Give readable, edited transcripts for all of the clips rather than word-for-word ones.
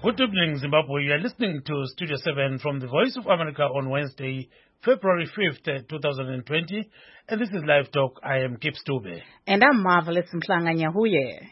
Good evening, Zimbabwe. You are listening to Studio 7 from the Voice of America on Wednesday, February 5th, 2020. And this is Live Talk. I am Kip Stube. And I'm Marvelous Mhlanga Nyahuye.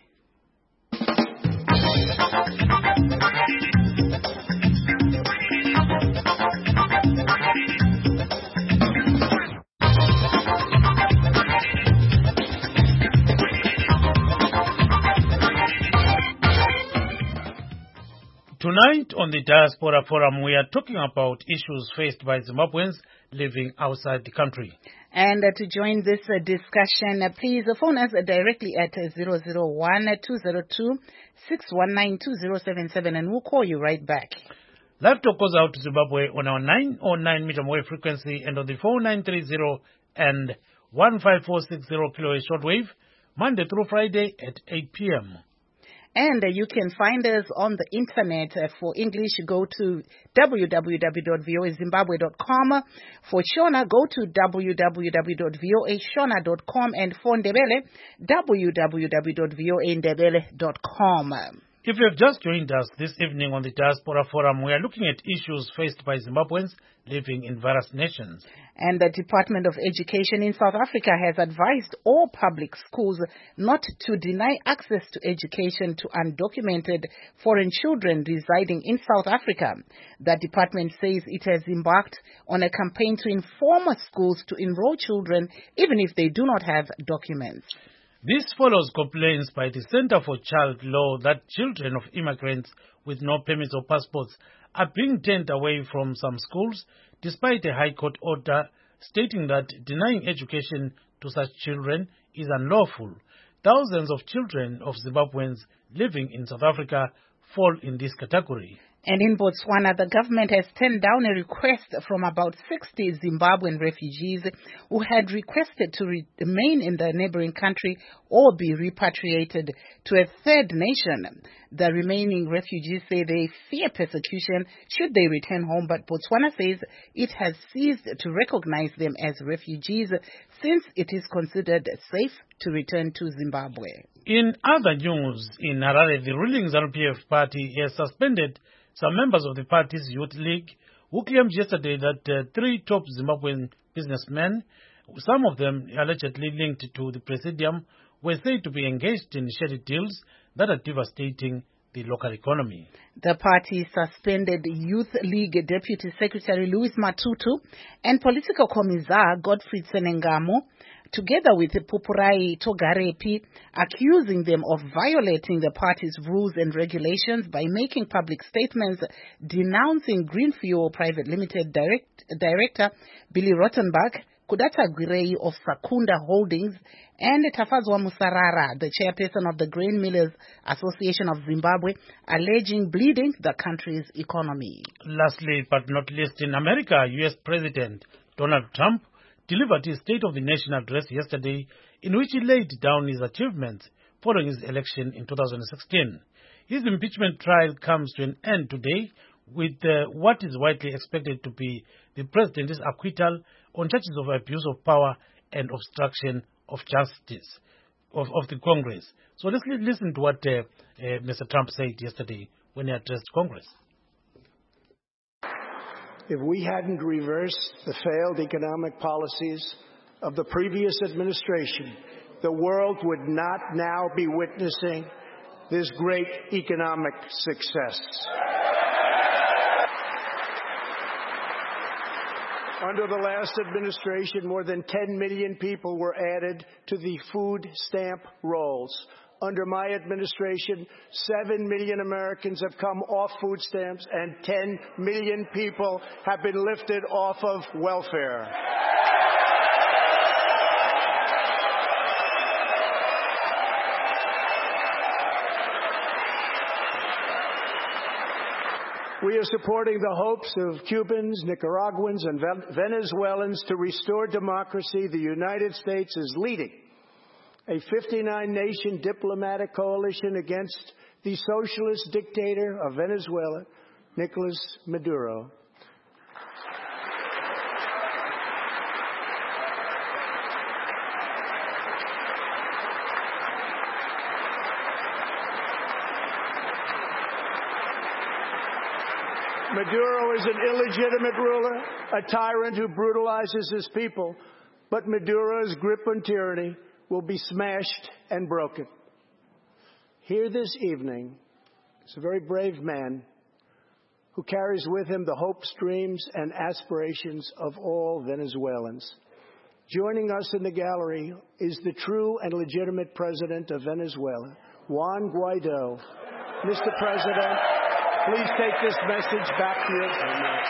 Tonight on the Diaspora Forum, we are talking about issues faced by Zimbabweans living outside the country. And to join this discussion, please phone us directly at 001-202-619-2077 and we'll call you right back. Live Talk goes out to Zimbabwe on our 909 meter wave frequency and on the 4930 and 15460 kilohertz shortwave, Monday through Friday at 8 p.m. And you can find us on the internet. For English, go to www.voazimbabwe.com. For Shona, go to www.voashona.com. And for Ndebele, www.voandebele.com. If you have just joined us this evening on the Diaspora Forum, we are looking at issues faced by Zimbabweans living in various nations. And the Department of Education in South Africa has advised all public schools not to deny access to education to undocumented foreign children residing in South Africa. The department says it has embarked on a campaign to inform schools to enroll children even if they do not have documents. This follows complaints by the Center for Child Law that children of immigrants with no permits or passports are being turned away from some schools, despite a High Court order stating that denying education to such children is unlawful. Thousands of children of Zimbabweans living in South Africa fall in this category. And in Botswana, the government has turned down a request from about 60 Zimbabwean refugees who had requested to remain in the neighboring country or be repatriated to a third nation. The remaining refugees say they fear persecution should they return home, but Botswana says it has ceased to recognize them as refugees since it is considered safe to return to Zimbabwe. In other news, in Harare, the ruling ZANU-PF party has suspended some members of the party's youth league who claimed yesterday that 3 top Zimbabwean businessmen, some of them allegedly linked to the presidium, were said to be engaged in shady deals that are devastating the local economy. The party suspended Youth League Deputy Secretary Louis Matutu and Political Commissar Godfrey Senengamo, together with Pupurai Togarepi, accusing them of violating the party's rules and regulations by making public statements denouncing Green Fuel Private Limited Director Billy Rottenberg, Kudata Gwirei of Sakunda Holdings, and Tafazwa Musarara, the chairperson of the Grain Millers Association of Zimbabwe, alleging bleeding the country's economy. Lastly, but not least, in America, U.S. President Donald Trump delivered his State of the Nation address yesterday, in which he laid down his achievements following his election in 2016. His impeachment trial comes to an end today with what is widely expected to be the president's acquittal on charges of abuse of power and obstruction of justice of the Congress. So let's listen to what Mr. Trump said yesterday when he addressed Congress. If we hadn't reversed the failed economic policies of the previous administration, the world would not now be witnessing this great economic success. Under the last administration, more than 10 million people were added to the food stamp rolls. Under my administration, 7 million Americans have come off food stamps and 10 million people have been lifted off of welfare. We are supporting the hopes of Cubans, Nicaraguans, and Venezuelans to restore democracy. The United States is leading a 59-nation diplomatic coalition against the socialist dictator of Venezuela, Nicolas Maduro. Maduro is an illegitimate ruler, a tyrant who brutalizes his people, but Maduro's grip on tyranny will be smashed and broken. Here this evening is a very brave man who carries with him the hopes, dreams, and aspirations of all Venezuelans. Joining us in the gallery is the true and legitimate president of Venezuela, Juan Guaido. Mr. President, please take this message back to your government.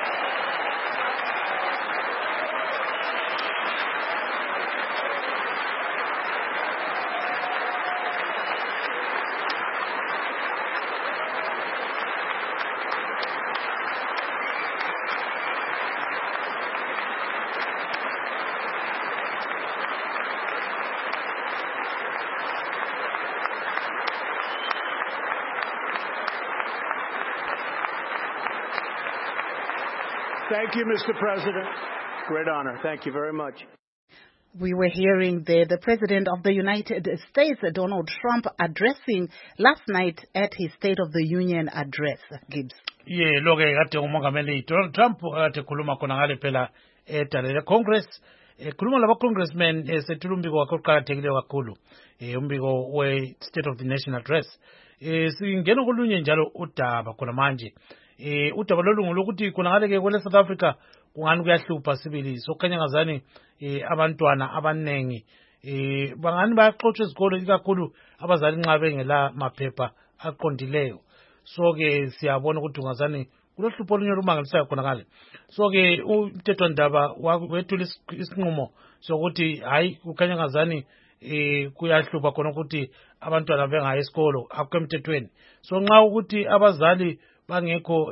Thank you, Mr. President. Great honor. Thank you very much. We were hearing the President of the United States, Donald Trump, addressing last night at his State of the Union address. Gibbs. Yeah, look at umongameli Donald Trump ate khuluma khona ngale phela edalele Congress. Khuluma laba congressmen sethu umbiko wakhe uqhakathekile kakhulu. Umbiko we State of the Nation address. Singena kolunye njalo udaba khona manje. Udaba lolu lokuthi khona ngale ke kwele South Africa kungani kuyahlupha sibili sokhanya ngazani abantwana abanengi bangani baxotshe izikolo ikakhulu abazali nxa bengela maphepha aqondileyo so ke siyabona ukuthi ngazani kulohlupho olunye lumangalisayo khona ngale so ke umthetho ndaba wethula isinqumo sokuthi hayi kukhanya ngazani kuyahlupha khona ukuthi abantwana bengayi esikolo akwemthethweni so nxa ukuthi abazali bangekho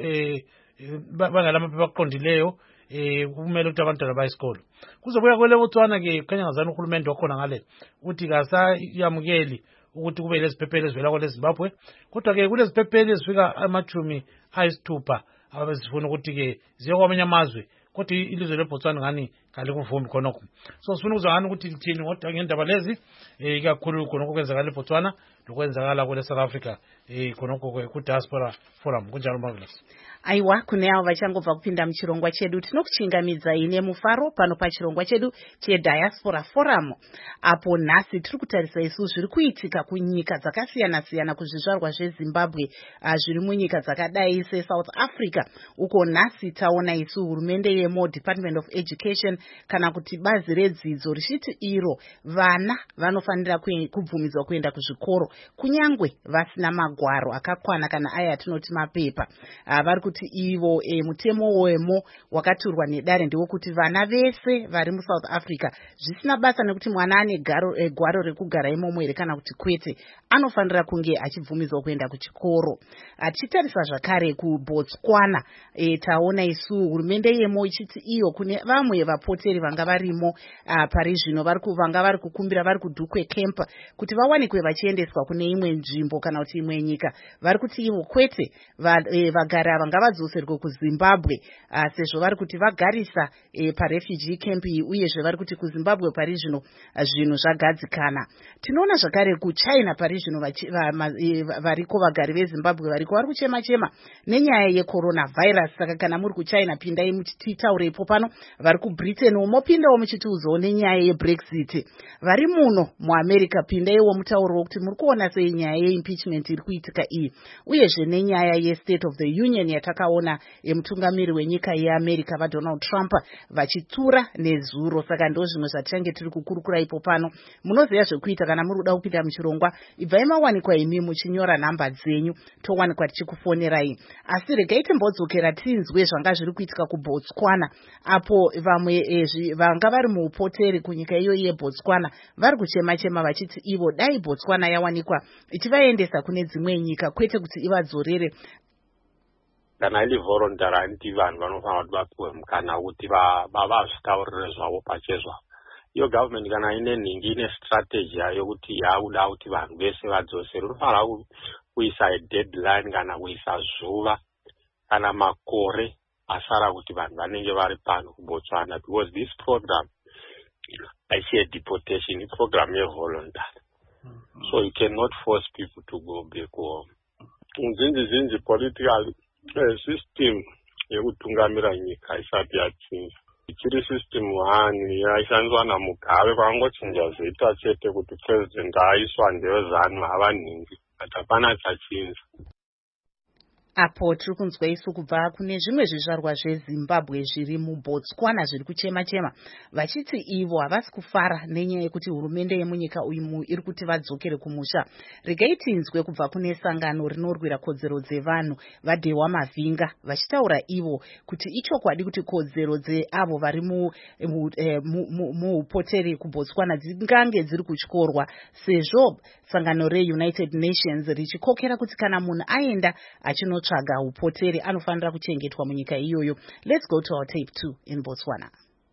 bangela maphepha aqondileyo kumele ukuthi abantwana bayisikolo kuzobuya kwele Botswana ke kukhanya ngazani uhulumende wakhona ngale uthi kasayamukeli ukuthi kube leziphepheli ezivela kwele Zimbabwe kodwa ke kuleziphepheli ezifika amachumi ayisithupha abazifuna ukuthi ke ziye kwamanye amazwe kodwa ilizwe leBotswana ngani kalikuvumi khonokho so sifuna ukuzwana ukuthi lithini kodwa ngendaba lezi ikakhulu khonokho kwenzakala eBotswana lokwenzakala kwele South Africa khonokho ku diaspora forum kunjalo Marvelous. Aiwa kune avo vachangobva kupinda muchirongwa chedu tinokuchingamidza ine mufaro pano pachirongwa chedu chediaspora forum apo nhasi tiri kutarisa isu zviri kuitika kunyika dzakasiyana-siyana kuzvizvarwa zveZimbabwe zviri munyika dzakadai seSouth Africa uko nhasi taona isu hurumende yemo Department of Education kana kuti bazi redzidzo richiti iro vana vanofanira kubvumidzwa kuenda kuzvikoro kunyangwe vasina magwaro akakwana kana aya atinoti mapepa vari kuti ivo mutemo wemo wakaturwa nedare ndewokuti vana vese vari muSouth Africa zvisina basa nekuti mwana ane gwaro rekugara imomo here kana kuti kwete anofanira kunge achibvumidzwa kuenda kuchikoro. Tichitarisa zvakare kuBotswana taona isu hurumende yemo ichiti iyo kune vamwe vapoteri vanga varimo pari zvino vanga vari kukumbira vari kudhukwe camp kuti vawanikwe vachiendeswa kune imwe nzvimbo kana kuti imwe nyika vari kuti ivo kwete vagari ava ngavadzoserwe kuZimbabwe sezvo vari kuti vagarisa parefugee camp iyi uyezve vari kuti kuZimbabwe pari zvino zvinhu zvagadzikana. Tinoona zvakare kuChina pari zvino variko vagari veZimbabwe variko vari kuchema-chema nenyaya yeCoronavirus. Saka kana muri kuChina pindai muchititaurepo pano, vari kuBritain mopindawo muchitiudzawo nenyaya yeBrexit. Vari muno muAmerica pindaiwo mutauro wokuti muri kuona sei nyaya yeimpeachment iri kuitika iyi uyezve nenyaya yeState of the Union yatakaona yemutungamiri wenyika yeAmerica vaDonald Trump vachitura nezuro. Saka ndo zvimwe zvatichange tiri kukurukura ipo pano. Munoziva zvekuita kana muri kuda kupinda muchirongwa ibvai mawanikwa imi muchinyora nhamba dzenyu towanikwa tichikufonerai. Asi regai timbodzokera tinzwe zvanga zviri kuitika kuBotswana apo vamwe vanga vari muupoteri kunyika iyo yeBotswana vari kuchema-chema vachiti ivo dai Botswana yawanikwa ichivaendesa kune dzimwe nyika kwete kuti ivadzorere. Kana ili voluntary anti vanhu vanofanira kuti vapiwe mukana kuti vazvitaurire zvavo pachezvo. Iyo government kana ine nhingi ine strategy yayo kuti yakuda kuti vanhu vese vadzosere unofanira kuisa deadline kana kuisa zuva kana makore asara kuti vanhu vanenge vari pano kuBotswana because this program a deportation program voluntary. So you cannot force people to go back home. Zinji political system yekutungamira nyika isati yachinja. Ichiri system 1 yaishandiswa naMugabe kwangochinja zita chete kuti president aiswa ndezano avaningi kuti hapana chachinja. Apo tiri kunzwa isu kubva kune zvimwe zvizvarwa zveZimbabwe zviri muBotswana zviri kuchema-chema vachiti ivo havasi kufara nenyaya yekuti hurumende yemunyika uyu iri kuti vadzokere kumusha. Regai tinzwe kubva kune sangano rinorwira kodzero dzevanhu vaDhewa Mavhinga vachitaura ivo kuti ichokwadi kuti kodzero dzeavo vari muupoteri kuBotswana dzingange dziri kutyorwa sezvo sangano reUnited Nations richikokera kuti kana munhu aenda achinotsvaga upoteri anofanira kuchengetwa munyika iyoyo. Let's go to our tape 2 in Botswana.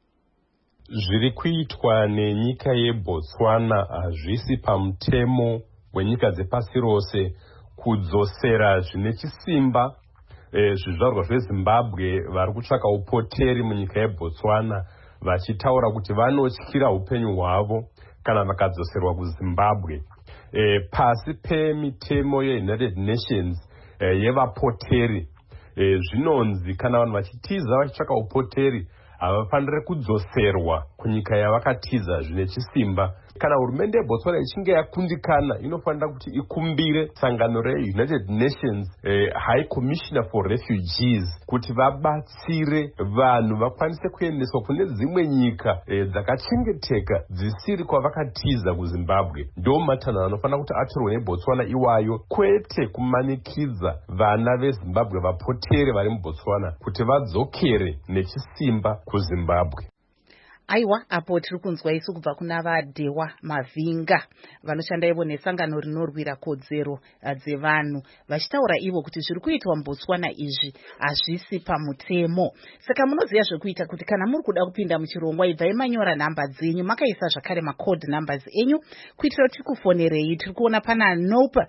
Zviri kuitwa nenyika yeBotswana hazvisi pamutemo wenyika dzepasi rose kudzosera zvine chisimba zvizvarwa zveZimbabwe vari kutsvaka upoteri munyika yeBotswana vachitaura kuti vanotyira upenyu hwavo kana vakadzoserwa kuZimbabwe. Pasi pemitemo yeUnited Nations yevapoteri zvinonzi kana vanhu vachitiza vachitsvaka upoteri havafaniri kudzoserwa kunyika yavakatiza zvine chisimba. Kana hurumende yeBotswana ichinge yakundikana inofanira kuti ikumbire sangano reUnited Nations High Commissioner for Refugees kuti vabatsire vanhu vakwanise kuendeswa kune dzimwe nyika dzakachengeteka dzisiri kwavakatiza kuZimbabwe. Ndo matanhano anofanira kuti atorwe neBotswana iwayo, kwete kumanikidza vana veZimbabwe vapoteri vari muBotswana kuti vadzokere nechisimba kuZimbabwe. Aiwa, apo tiri kunzwa isu kubva kuna vaDhewa Mavhinga vanoshanda ivo nesangano rinorwira kodzero dzevanhu vachitaura ivo kuti zviri kuitwa muBotswana izvi hazvisi pamutemo. Saka munoziva zvekuita kuti kana muri kuda kupinda muchirongwa ibvai manyora nhamba dzenyu makaisa zvakare macode numbers enyu kuitira kuti tikufonerei. Tiri kuona pana Nope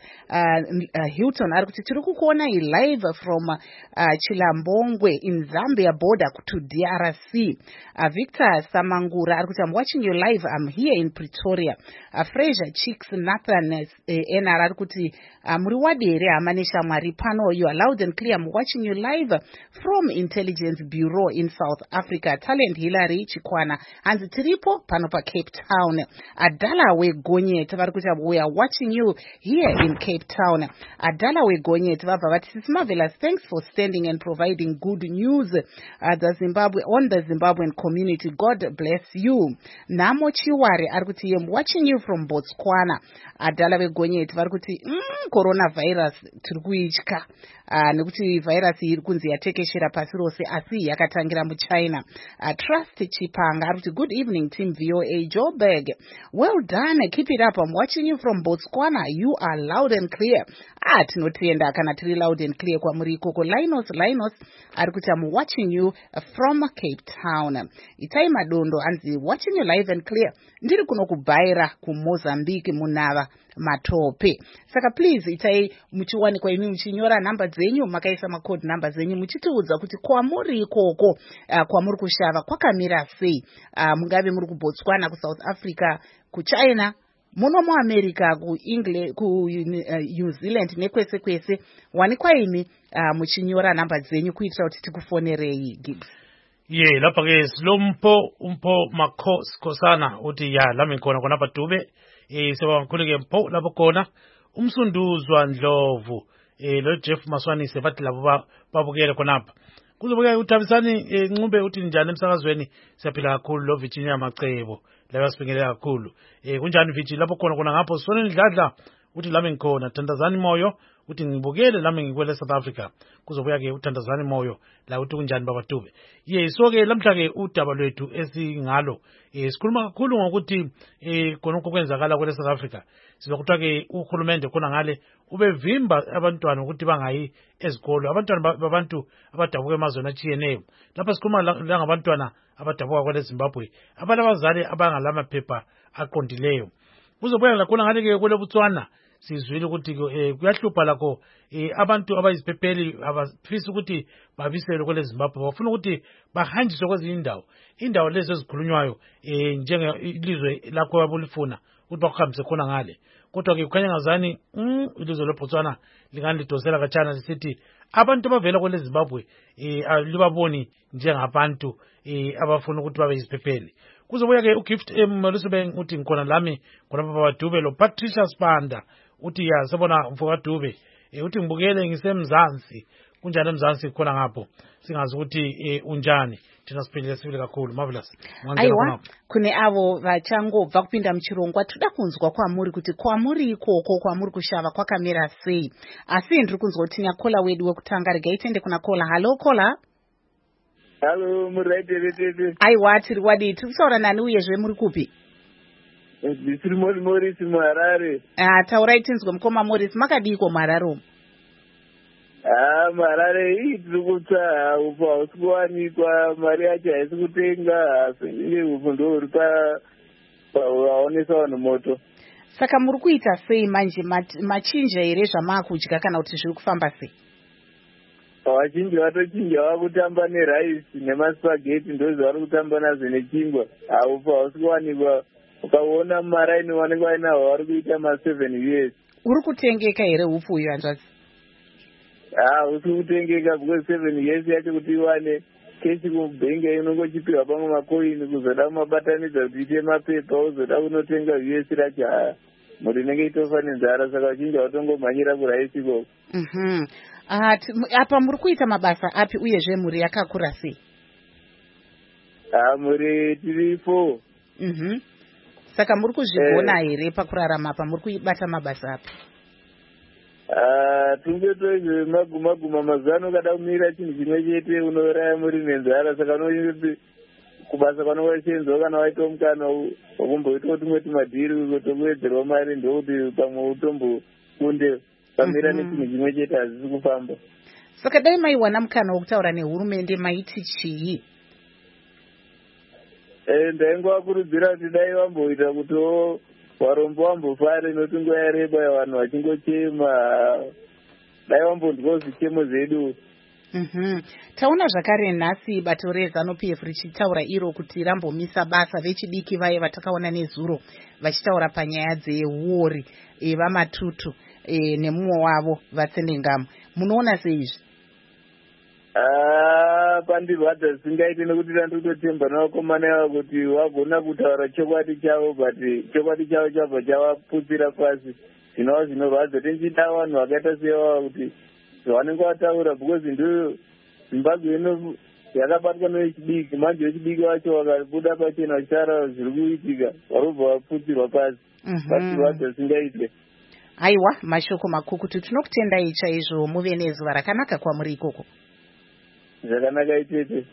Hilton ari kuti tiri kukuonai live from Chilambongwe in Zambia border to DRC. Victor Mangura ari kuti I'm watching you live, I'm here in Pretoria. Fraser Chicks Nathan NR ari kuti muri wadere amanesha mwari pano, you are loud and clear, I'm watching you live from Intelligence Bureau in South Africa. Talent Hillary Chikwana hanzi tiripo pano pa Cape Town. Adala Wegonyet vari kuti we are watching you here in Cape Town. Adala Wegonyet vabva vati it's marvelous, thanks for standing and providing good news the Zimbabwean community. God bless you. Namo Chiwari ari kuti I'm watching you from Botswana. Adala Wegonyet vari kuti coronavirus tiri kuitya nekuti virus iri kunzi yatekeshera pasi rose asi yakatangira muChina. Trust Chipanga ari kuti good evening team VOA Joburg, well done, keep it up, I'm watching you from Botswana, you are loud and clear. Tinotenda kana tiri loud and clear kwamuri ikoko. Linus ari kuti I'm watching you from Cape Town. Itai Madondo anzi watching you live and clear ndiri kuno kuBhaira kuMozambique munava matope. Saka please itai muchiwanikwa imi muchinyora namba dzenyu makaisa macode number zenyu muchitiudza kuti kwamuri ikoko kwamuri kushava kwakamira sei. Mungave muri kuBotswana, kuSouth Africa, kuChina, muno muAmerica, kuEngland, kuNew Zealand nekwese kwese wanikwa imi muchinyora namba dzenyu kuitira kuti tikufonerei. Gigs lapha ke silompo Makho Sikhosana uthi lami ngikhona khona Dube sebakhuleke mpo lapho khona umsunduzwa Ndlovu lo Jeff Maswanise bathi labo babukele khonapha kuzobuka uThabisani Ncube uthi njani emsakazweni siyaphila kakhulu lo Virginia Macebo la basibingelela kakhulu kunjani Virginia lapho khona ngapho Sona Ndladla uthi lami ngikhona Thandazani Moyo uthi ngibukele lami ngikwele South Africa kuzobuya ke uThandazani Moyo la uthi kunjani baba Dube. So ke lamhla ke udaba lwethu esingalo sikhuluma kakhulu ngokuthi khona kwenzakala kwele South Africa. Sizokuthiwa ke uhulumende khona ngale ubevimba abantwana ukuthi bangayi ezikolo, abantwana babantu abadabuka emazweni atshiyeneyo. Lapha sikhuluma la ngabantwana abadabuka kwele Zimbabwe abalabazali abangalamaphepha aqondileyo. Kuzobuya lakhona ngale ke kwele Botswana sizwile ukuthi kuyahlupha lakho abantu abayiziphepheli abafisa ukuthi babiselwe kwele Zimbabwe, bafuna ukuthi bahanjiswe kwezinye indawo lezi ezikhulunywayo njengelizwe lakho abolifuna ukuthi bakuhambise khona ngale. Kodwa ke kukhanya ngazani ilizwe leBotswana lingani lidosela katshana lisithi abantu abavela kwele Zimbabwe libaboni njengabantu abafuna ukuthi babe yiziphepheli. Kuzobuya ke uGift Malusube uthi ngikhona lami khona baba Dube lo Patricia Spanda uthi ya sabona mfoka Dube uthi ngibukele ngisemzansi kunjani emzansi khona ngapho singazi ukuthi unjani thina siphilile sibile kakhulu. Marvelous. Aiwa kune avo vachangobva kupinda muchirongwa toda kunzwa kwamuri kuti kwamuri ikoko kwamuri kushava kwakamira sei, asi ndiri kunzwa kuti nyakola wedu wekutanga regai tiende kuna kola. Halo kola. Halo muraitevete. Aiwa tiri wadi tiri kutaura nani uyezve muri kupi? Ndisiri Morris muHarare. Taurai tinzwe mukoma Morris, makadiko muHarare? Marare tiri kutsa upo hausi kuwanikwa, mari yacho haisi kutenga, asi upo ndo uri paonesa vanhu moto. Saka muri kuita sei manje, machinja here zvamakudya kana kuti zviri kufamba sei? Vazhinji vatochinja vakutamba neraisi nemasipageti ndozvavari kutamba nazvo nechingwa. Upo hausi kuwanikwa, ukaona maraini vanenge vainawo vari kuita ma7 years. Uri kutengeka here upo uyu hanzvadzi? Usi kutengeka because 7 years yacho kuti iwane keshi kubhenge inongochipirwa pamwe makoini kuzoda kumabatanidza kuti ite mapepa uzoda kunotenga US racho muri inenge itofa nenzara, saka vachinji vatongomhanyira kuraisi ikoko. Apa muri kuita mabasa api uyezve muri yakakura sei? Muri tiri 4. Saka muri kuzvigona here pakurarama apa muri kuibata mabasa api? Tungetoizve maguma mazano ukada kumira chinhu chimwe chete unoraya muri nenzara, saka unoiti kubasa kwanongochenzawo kana waita mukana wakumboitawo tumwe tumadhiri tokuwedzerwa mari ndokuti pamwe utombokunde pamira nechinhu chimwe chete hazisi kufamba. Saka dai maiwana mukana wokutaura nehurumende maiti chii? Ndaingovakurudzira kuti dai vamboita kutiwo varombo vambofare noti nguva yareba vanhu vachingochema, dai vambondwawo zvichemo zvedu. Taona zvakare nhasi bato reZANU-PF richitaura iro kuti rambomisa basa vechidiki vaye vatakaona nezuro vachitaura panyaya dzeuori vamatutu nemumwe wavo vatsenengamo. Munoona seizvi? Pandirwadza zvisingaite nekuti ndandototemba navakomana ava kuti vagona kutaura chokwadi chavo, but chokwadi chavo chabva chavaputsira pasi. Zvinova zvinorwadza. Tinchida vanhu vakaita sevava kuti zvavanenge vataura, because ndo Zimbabwe ino yakabatwa nevechidiki, manje vechidiki vacho vakabuda pachena vachitaura zviri kuitika varobva vaputsirwa pasi. Pandirwadza zvisingaite. Aiwa, mashoko makukutu. Tinokutendai chaizvo, muve nezuva rakanaka kwamuri ikoko. Zvakanaka itete.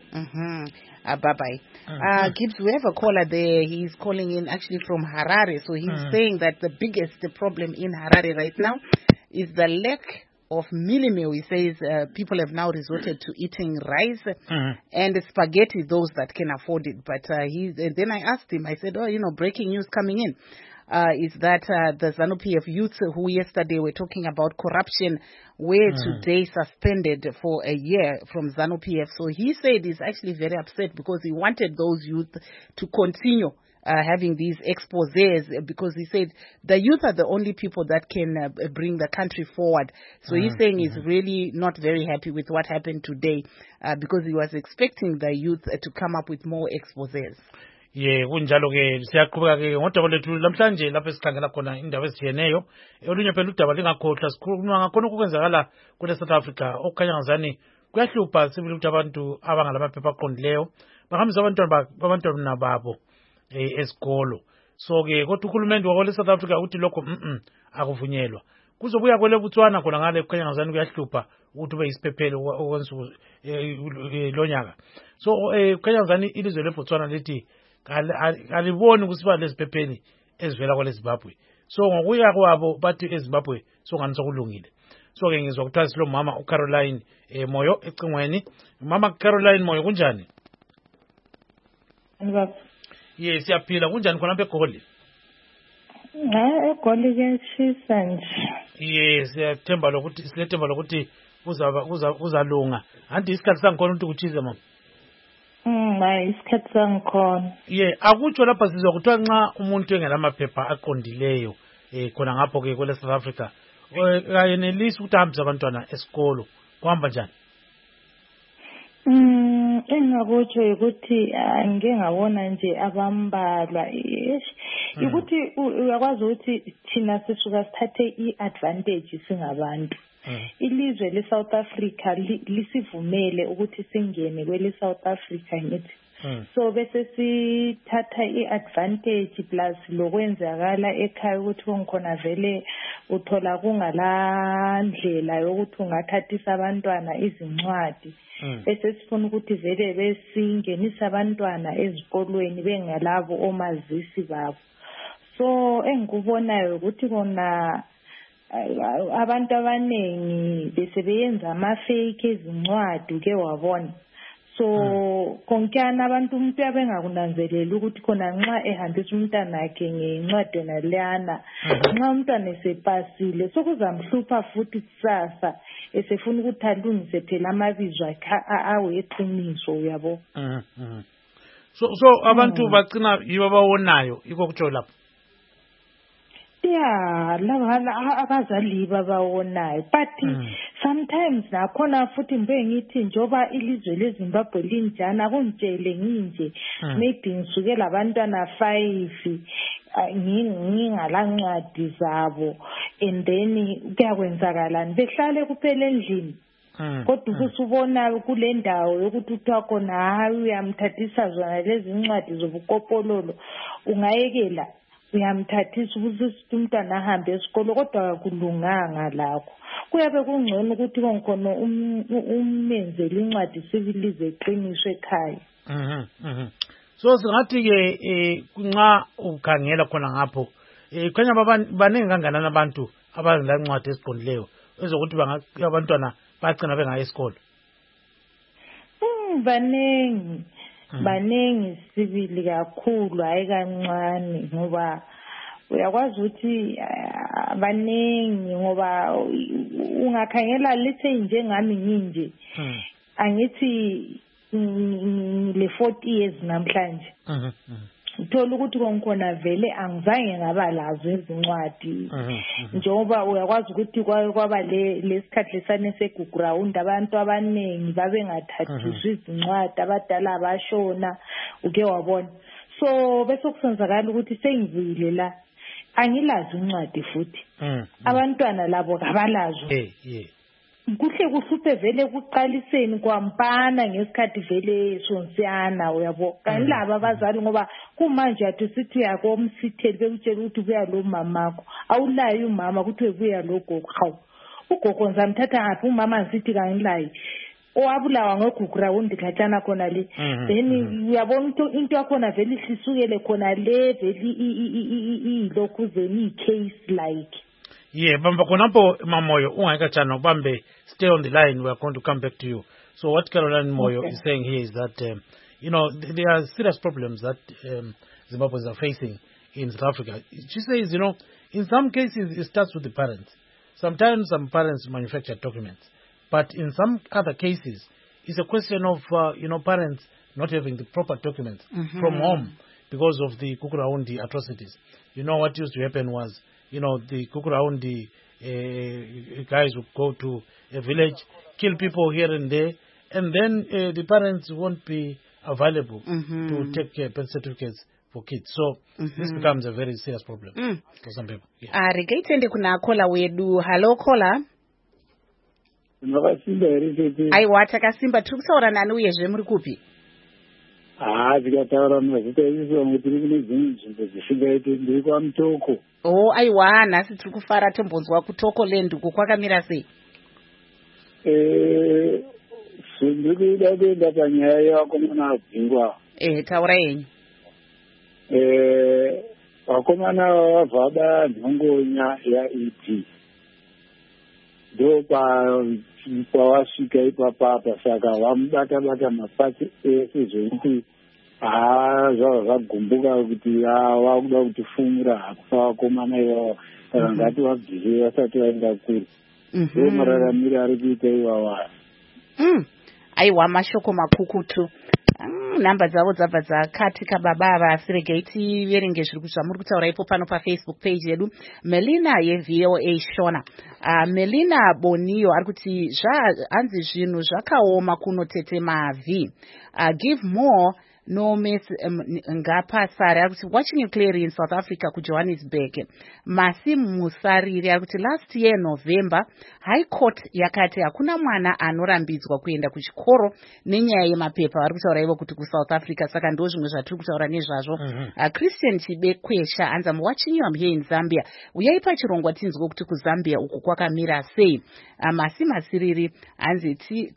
Bye-bye. Gibbs, we have a caller there. He's calling in actually from Harare. So he's saying that the biggest problem in Harare right now is the lack of mealie meal. He says people have now resorted to eating rice and spaghetti, those that can afford it. But then I asked him, I said, breaking news coming in. Is that the ZANU-PF youth who yesterday were talking about corruption were today suspended for a year from ZANU-PF. So he said he's actually very upset because he wanted those youth to continue having these exposés, because he said the youth are the only people that can bring the country forward. So he's saying he's really not very happy with what happened today because he was expecting the youth to come up with more exposés. Kunjalo ke siyaqhubeka ke ngodaba lethu lamhlanje lapho esikhangela khona indaba ezitshiyeneyo. Olunye phela udaba lingakhohlwa sikhuluma ngakhona okwenzakala kule South Africa okukhanya ngazani kuyahlupha sibili ukuthi abantu abangalamaphepha aqondileyo bahambisa abantwana babo esikolo. So ke kodwa uhulumende wakole South Africa uthi lokho akuvunyelwa. Kuzobuya kwele Botswana khona ngale kukhanya ngazani kuyahlupha ukuthi ube yisiphephelo okwensuku lonyaka. So kukhanya ngazani ilizwe leBotswana lithi aliboni kusiba leziphepheni ezivela kwale Zimbabwe. So ngokuya kwabo bathi eZimbabwe so ngani sokulungile. So ke ngizwa kuthiwa silo mama uCaroline Moyo ecingweni. Mama Caroline Moyo kunjani? Yes, siyaphila. Kunjani khona eGoli? eGoli kuyashisa nje. Yes, siyathemba lokuthi kuzalunga. Anti isikhathi sangikhona ukuthi kuchize mama. isikhathi sangikhona. Akutsho lapha sizwa kuthiwa nxa umuntu engelamaphepha aqondileyo khona ngapho ke kwele South Africa kayenelisi ukuthi ahambise abantwana esikolo kuhamba njani? Engakutsho ukuthi ngike ngabona nje abambalwa ukuthi uyakwazi ukuthi thina sisuka sithathe i-advantage singabantu. Ilizwe le-South Africa lisivumele ukuthi singene kwele South Africa ngithi. So bese sithatha i-advantage plus lokwenzakala ekhaya ukuthi konkhona vele uthola kungala ndlela yokuthi ungathathisa abantwana izincwadi. Bese sifuna ukuthi vele besingenisa abantwana ezikolweni bengalabo omazisi babo. So engikubonayo ukuthi kona abantu abanengi bese beyenza ama-fake ezincwadi ke wabona. So konkana abantu umuntu abengakunanzelela ukuthi khona nxa ehambisa umntana wakhe ngencwadi naleyana nxa umntwana esepasile sokuzamhlupha futhi kusasa esefuna ukuthi alungise phela amabizo akhe aweqiniso uyabo. So abantu bagcina yibo abawonayo iko kutsho lapho. Laba abazali babawonayo but sometimes nakhona futhi ngithi njoba ilizwe leZimbabwe linjani akungitshele nginje maybe ngisukela abantwana 5 ngingalancwadi zabo and then kuyakwenzakalani behlale kuphela endlini kodwa usubona kule ndawo yokuthi uthiwa khona hayi uyamthathisa zona lezi ncwadi zobukopololo ungayekela uyamthathisa ukuze umntwana ahambe esikolo kodwa akulunganga lakho. Kuyabe kungcono ukuthi konkhona umenzele incwadi sivilize eqiniswe ekhaya. So singathi ke nxa ukhangela khona ngapho khanya baningi kangakanani abantu abangelancwadi eziqondileyo ezokuthi abantwana bagcina bengayi esikolo? Baningi sibili kakhulu hayi kancane ngoba uyakwazi ukuthi baningi ngoba ungakhangela lethe njengami nginje angithi le 40 years namhlanje uthola ukuthi konkhona vele angizange ngaba lazo izincwadi njengoba uyakwazi ukuthi kwaba lesikhathi lesane seguground abantu abaningi babengathathiswa izincwadi abadala abashona uke wabona. So bese kusenzakala ukuthi sengivile la angilazi incwadi futhi abantwana labo kabalazo. Kuhle kuhluphe vele kuqaliseni kwampana ngesikhathi vele sonsiyana uyabo kanilaba abazali ngoba kumanje athi sithi yakomsitheli bekutshela ukuthi kuya lo mamakho awulayi umama ukuthi kuya lo gogo hawu ugogo ngizamthatha ngaphi umama ngithi kangilayi owabulawa ngogugurawundi khatshana khona le then uyabona into yakhona vele ihlisukele khona le vele ilokuzeni i-case like. Bamba khonapho Mamoyo ungayikatshana ubambe stay on the line. We are going to come back to you. So what Caroline Moyo is saying here is that there are serious problems that Zimbabweans are facing in South Africa. She says, in some cases it starts with the parents. Sometimes some parents manufacture documents, but in some other cases it's a question of parents not having the proper documents from home because of the Gukuraundi atrocities. What used to happen was the Gukuraundi guys would go to a village, kill people here and there, and then the parents won't be available to take birth certificates for kids. So this becomes a very serious problem for some people. Regaitende kuna kola wedu. Hello kola. Aiwa takasimba tikusaura nani uyezve muri kupi? Tikataura mazita echiso tiri kune dzimwe nzvimbo dzisingaiti ndiri kwaMutoko. Aiwa nhasi tiri kufara tombonzwa kutoko land uko kwakamira sei? Ndiri kuida kuenda panyaya yevakomana vadzingwa. Taura yenyu. Vakomana vabva banhongonya yaET ndo pavasvika ipapapa saka vamubata-bata mapatsi ese zvokuti zvava zvagumbuka kuti vakuda kutifumura hakufa vakomana ivava saka ngati vabvise vasati vaenda kure ndo mararamiro ari kuita ivava. Aiwa mashoko makukutu. nhamba dzavo dzabva dzakatika baba vafirigei tiverenge zvamuri kutaura ipo pano pafacebook page yedu. Melina yeVOA Shona, Melina Boniyo ari kuti hanzi zvinhu zvakaoma kunotete mavhi, give more no mess ngapasari ari kuti watching it clearly in South Africa kuJohannesburg. Masi Musariri ari kuti last year November High Court yakati hakuna mwana anorambidzwa kuenda kuchikoro nenyaya yemapepa. Vari kutaura ivo kuti kuSouth Africa, saka ndo zvimwe zvatiri kutaura nezvazvo. Christian Chibekwesha anzi I'm watching you, I'm here in Zambia. Uyai pachirongwa tinzwe kuti kuZambia uku kwakamira sei. Masi Masiriri anzi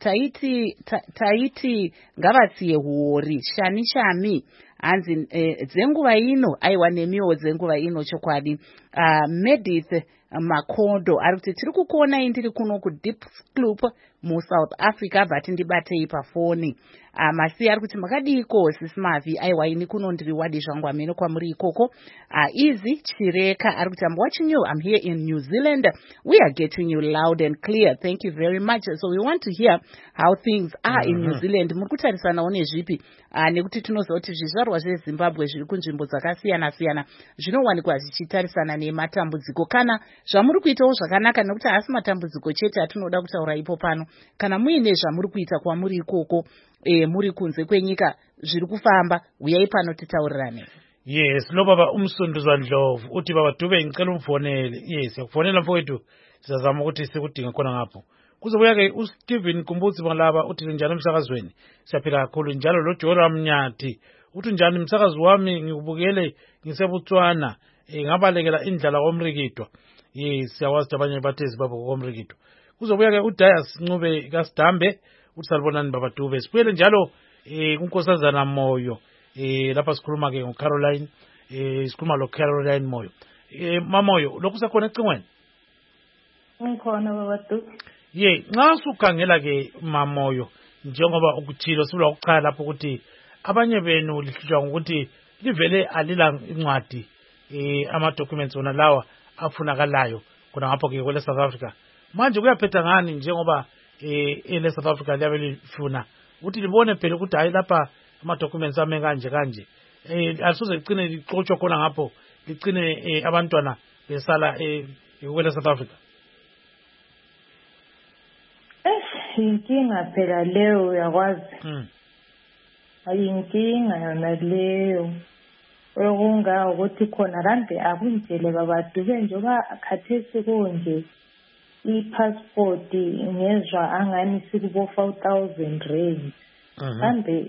taiti ngavatsiye huori shani shami anzi dzenguva ino aiwa nemiwo dzenguva ino chokwadi. Medith Makondo ari kuti tiri kukuonai ndiri kuno kuDiepsloop muSouth Africa but ndibatei pafoni. Masi ari kuti makadiko sisi Mavi, aiwa ini kuno ndiri wadi zvangu amene kwamuri ikoko. Easy Chireka ari kuti I'm watching you, I'm here in New Zealand, we are getting you loud and clear, thank you very much. So we want to hear how things are in New Zealand. Muri kutarisanawo nezvipi? Nekuti tinoziva kuti zvizvarwa zveZimbabwe zviri kunzvimbo dzakasiyana siyana zvinowanikwa zvichitarisana nematambudziko. Kana zvamuri kuitawo zvakanaka, nekuti haasi matambudziko chete atinoda kutaura ipo pano, kana muine zvamuri kuita kwamuri ikoko muri kunze kwenyika zviri kufamba, uyai pano titaurirane. Yes, lo baba umsunduzwa Ndlovu uthi baba Dube ngicela umfonele. Yes, yakufonela mfowethu sizazama ukuthi sikudinga khona ngapho. Kuzobuya ke uSteven Kumbuzi balaba uthi njalo emsakazweni. Siyaphila kakhulu njalo lo Joram Nyathi uthi njani umsakazi wami ngikubukele ngisebutswana ngabalekela indlala komrikitwa. Yes, siyawazi abanye bathezi babo komrikitwa. Kuzobuya ke uDias Ncube kaSdambe uthi salibonani baba Dube. Sibuyele njalo kuNkosazana Moyo. Lapha sikhuluma ke ngoCaroline, sikhuluma lo Caroline Moyo. Mamoyo lokhu sakhona ecingweni? Ngikhona baba Dube. Nxa usukhangela ke Mamoyo njengoba ukuthilo sibula ukuchala lapho ukuthi abanye benu lihlutshwa ngokuthi livele alila incwadi ama documents ona lawa afunakalayo khona ngapho ke kwele South Africa. Manje kuyaphetha ngani njengoba ele South Africa liyabe lifuna ukuthi libone phela ukuthi hayi lapha ama documents ame kanje asuze licine lixoxwa khona ngapho licine abantwana besala kwele South Africa? Inkinga phela leyo uyakwazi. Ayinkinga yona leyo. Okunga ukuthi khona kanti akunjele baba Dube njengoba khathesi konje i-passport ngezwa angani sikubo 4,000 rand. Kanti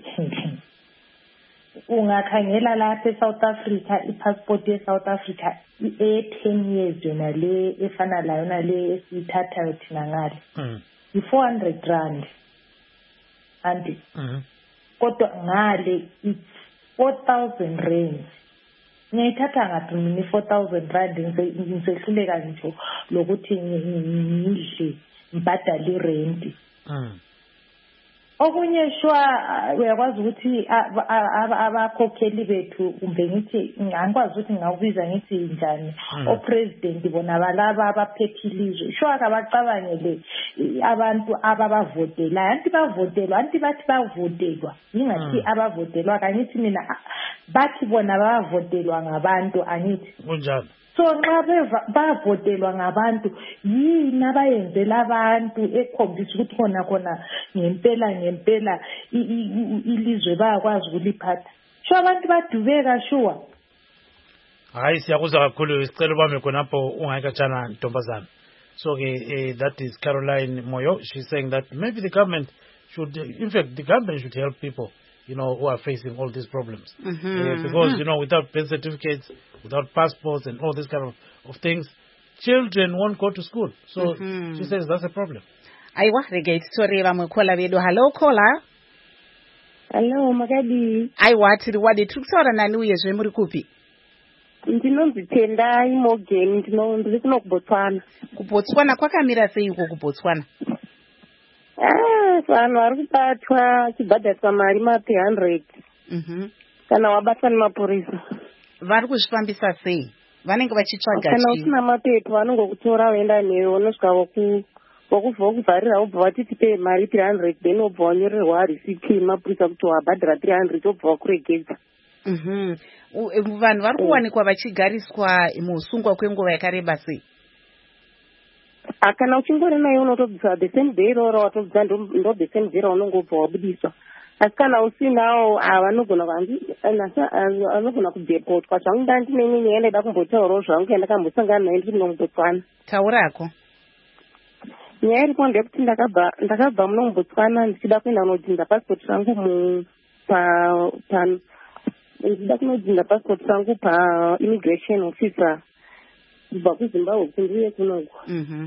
ungakhangela lapha eSouth Africa i-passport yeSouth Africa e-10 years yona le efana la yona le esithathayo thina ngale. I-400 rand. Anti. Kodwa ngale it's 4,000 rand. Ngiyithatha ngathi mina 4,000 rand ngisehluleka ngisho lokuthi ngidle ngibhadale irent. Okunye shwa uyakwazi ukuthi abakhokheli bethu kumbe ngithi angikwazi ukuthi ngawubiza ngithi njani opresident bona balaba abaphethilizwe shwa kabacabangele abantu ababavotela anti bavotelwa anti bathi bavotelwa ingathi abavotelwa kangithi mina bathi bona bavotelwa ngabantu angithi kunjalo. So nxa bavotelwa ngabantu yini abayenzela abantu ekhombisa ukuthi khona ngempela ilizwe bayakwazi ukuliphatha. Sho abantu badubeka shuwa. Hayi siyakuzwa kakhulu isicelo bami khonapho ungayikatshana Ntombazana. So that is Caroline Moyo. She's saying that maybe the government should, in fact, the government should help people, who are facing all these problems. Because, without birth certificates, without passports and all this kind of things, children won't go to school. So she says that's a problem. Aiwa, regate story vamwe kola vedu. Hello, kola. Hello, Magadi. Aiwa, tiri wadi tukutaura nani uyezve muri kupi? Ndinonzi Tendai Morgan, ndiri kuno kuBotswana. kuBotswana kwakamira sei uko kuBotswana? Vanhu vari kubatwa chibhadhatswa mari maP100. Kana wabatwa nemapurisa. Vari kuzvifambisa sei? Vanenge vachitsvaga kana usina mapepa vanongokutora woenda newe unosvika vokuvharira wobva vati tipe mari 300 then wobva wanyorerwa receipt yemapurisa kuti wabhadhira 300 wobva wakuregedza. Vanhu vari kuwanikwa vachigariswa muusungwa kwenguva yakareba sei? Kana uchingori nayo unotobvisa the same day iroro watobvisa ndo the same day raunongobva wabudiswa. Asi kana usinawo vanogona kudepotwa. Zvangu ndine nyaya yandaida kumbotaurawo zvangu yandakambosangana nayo ndiri muno muBotswana. Taurako. Nyaya iripo ndeyekuti ndakabva muno muBotswana ndichida kuenda kunodzinza passport rangu ndida kunodzinza passport rangu pa-immigration officer kubva kuZimbabwe kuti ndiuye kunoku.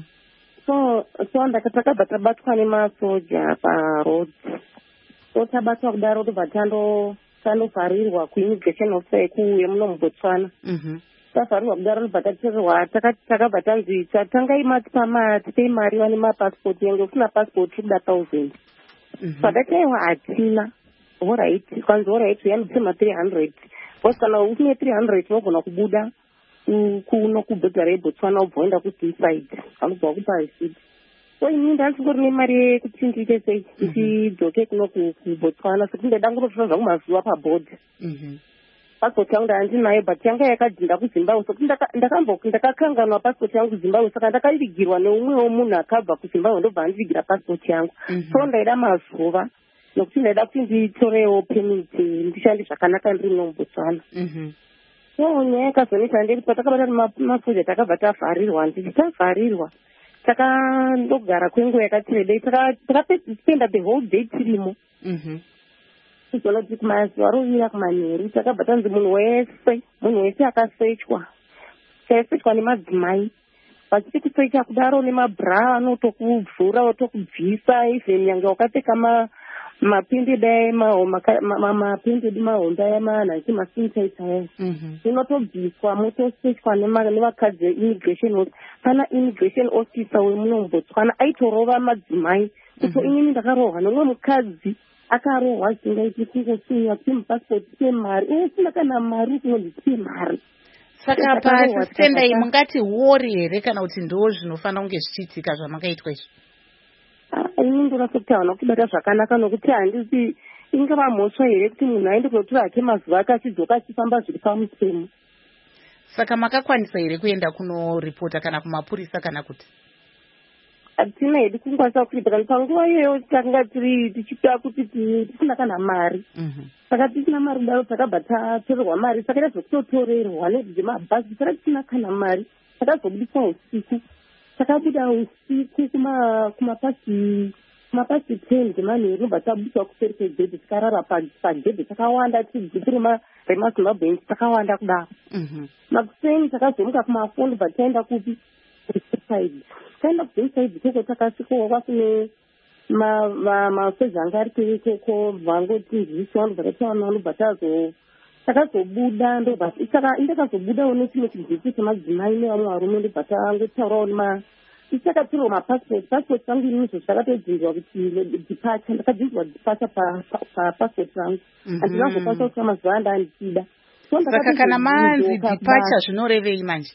So takabva tabatwa nemasoja paroad. So tabatwa kudaro tobva tandovharirwa ku-immigration officer yekuuye muno muBotswana. Tavharirwa kudaro tobva tatorerwa takabva tanzi tangaima tipe mari vane mapassport yangu usina passport kuda 1000. Padakaiwa hatina. Alright, kwanza alright yanobvisa 300. Because kana usine 300 unogona kubuda kuno kubhodha reBotswana ubva waenda kuseaside anobva kupa receipt. So ini ndachingori nemari yekuti ndiite sei ndichidzoke kuno kuBotswana sekuti ndaida kundotora zvangu mazuva pabhodha. Passport yangu ndandinayo but yanga yakadzinda kuZimbabwe sekuti ndakakanganwa passport yangu kuZimbabwe saka ndakavigirwa neumwewo munhu akabva kuZimbabwe ndobva andivigira passport yangu. So ndaida mazuva nokuti ndaida kuti nditorewo permit ndishande zvakanaka ndiri muno muBotswana. So nyaya yakazonetsa ndekuti patakabata masoja takabva tavharirwa. Nditi tavharirwa takandogara kwenguva yakati rebei takapenda the whole day tirimo. Izonoti kumazuva rovira kumanheru takabva tanzi munhu wese akasechwa chaisechwa nemadzimai vachiti kusecha kudaro nemabhra anotokuvhura otokubvisa even yange wakapfeka mapinded mahonda yamanhanchi masinitaita aya inotobviswa motosechwa nevakadzi eimmigration. Pana immigration officer wemuno muBotswana aitorova madzimai kuti inini ndakarohwa nomwe mukadzi akarohwa zingaiti kungosinya kuti mupassport tipe mari usina kana mari kunonzi tipe mari. Saka pasitendai mungati wori here kana kuti ndo zvinofanira kunge zvichiitika zvamakaitwa izvi? Ini ndinase kuti havana kutibata zvakanaka nokuti handisi ingava mhosva here kuti munhu aende kunotora hake mazuva ake achidzoka achifamba zviri pamutemo. Saka makakwanisa here kuenda kunoripota kana kumapurisa kana kuti? Hatina hedu kungwanisa kuripota panguva iyoyo takanga tichida kuti tisina kana mari. Saka tisina mari kudaro takabva tatorerwa mari saka tazokutotorerwa nezvemabhazi saka tisina kana mari takazobudiswa usiku. Takabuda usiku kumapasi 10 dzemanheru ndobva tabudiswa kuseri kwegedhi tikarara pagedhi takawanda tigrupu remaZimbabwe takawanda kudaro. Makuseni takazomuka kumafoni ndobva taenda kupi kuseaside. Taenda kuseaside koko takasvikowa kune masoja anga ari kwekoko vangotinzwiswa ndobva tatawana ndobva takazobuda ndobva indakazobudawo nechimwe chidzidzo chemadzimai nevamwe varume ndobva tangotaurawo tisakatirwa mapassport rangu inizvo zvakatodzinzwa kuti departure ndakadzinzwa departure papassport rangu handina kuzokwanisa kutora mazuva andandichida. Saka kana manzi departure zvinorevei manje?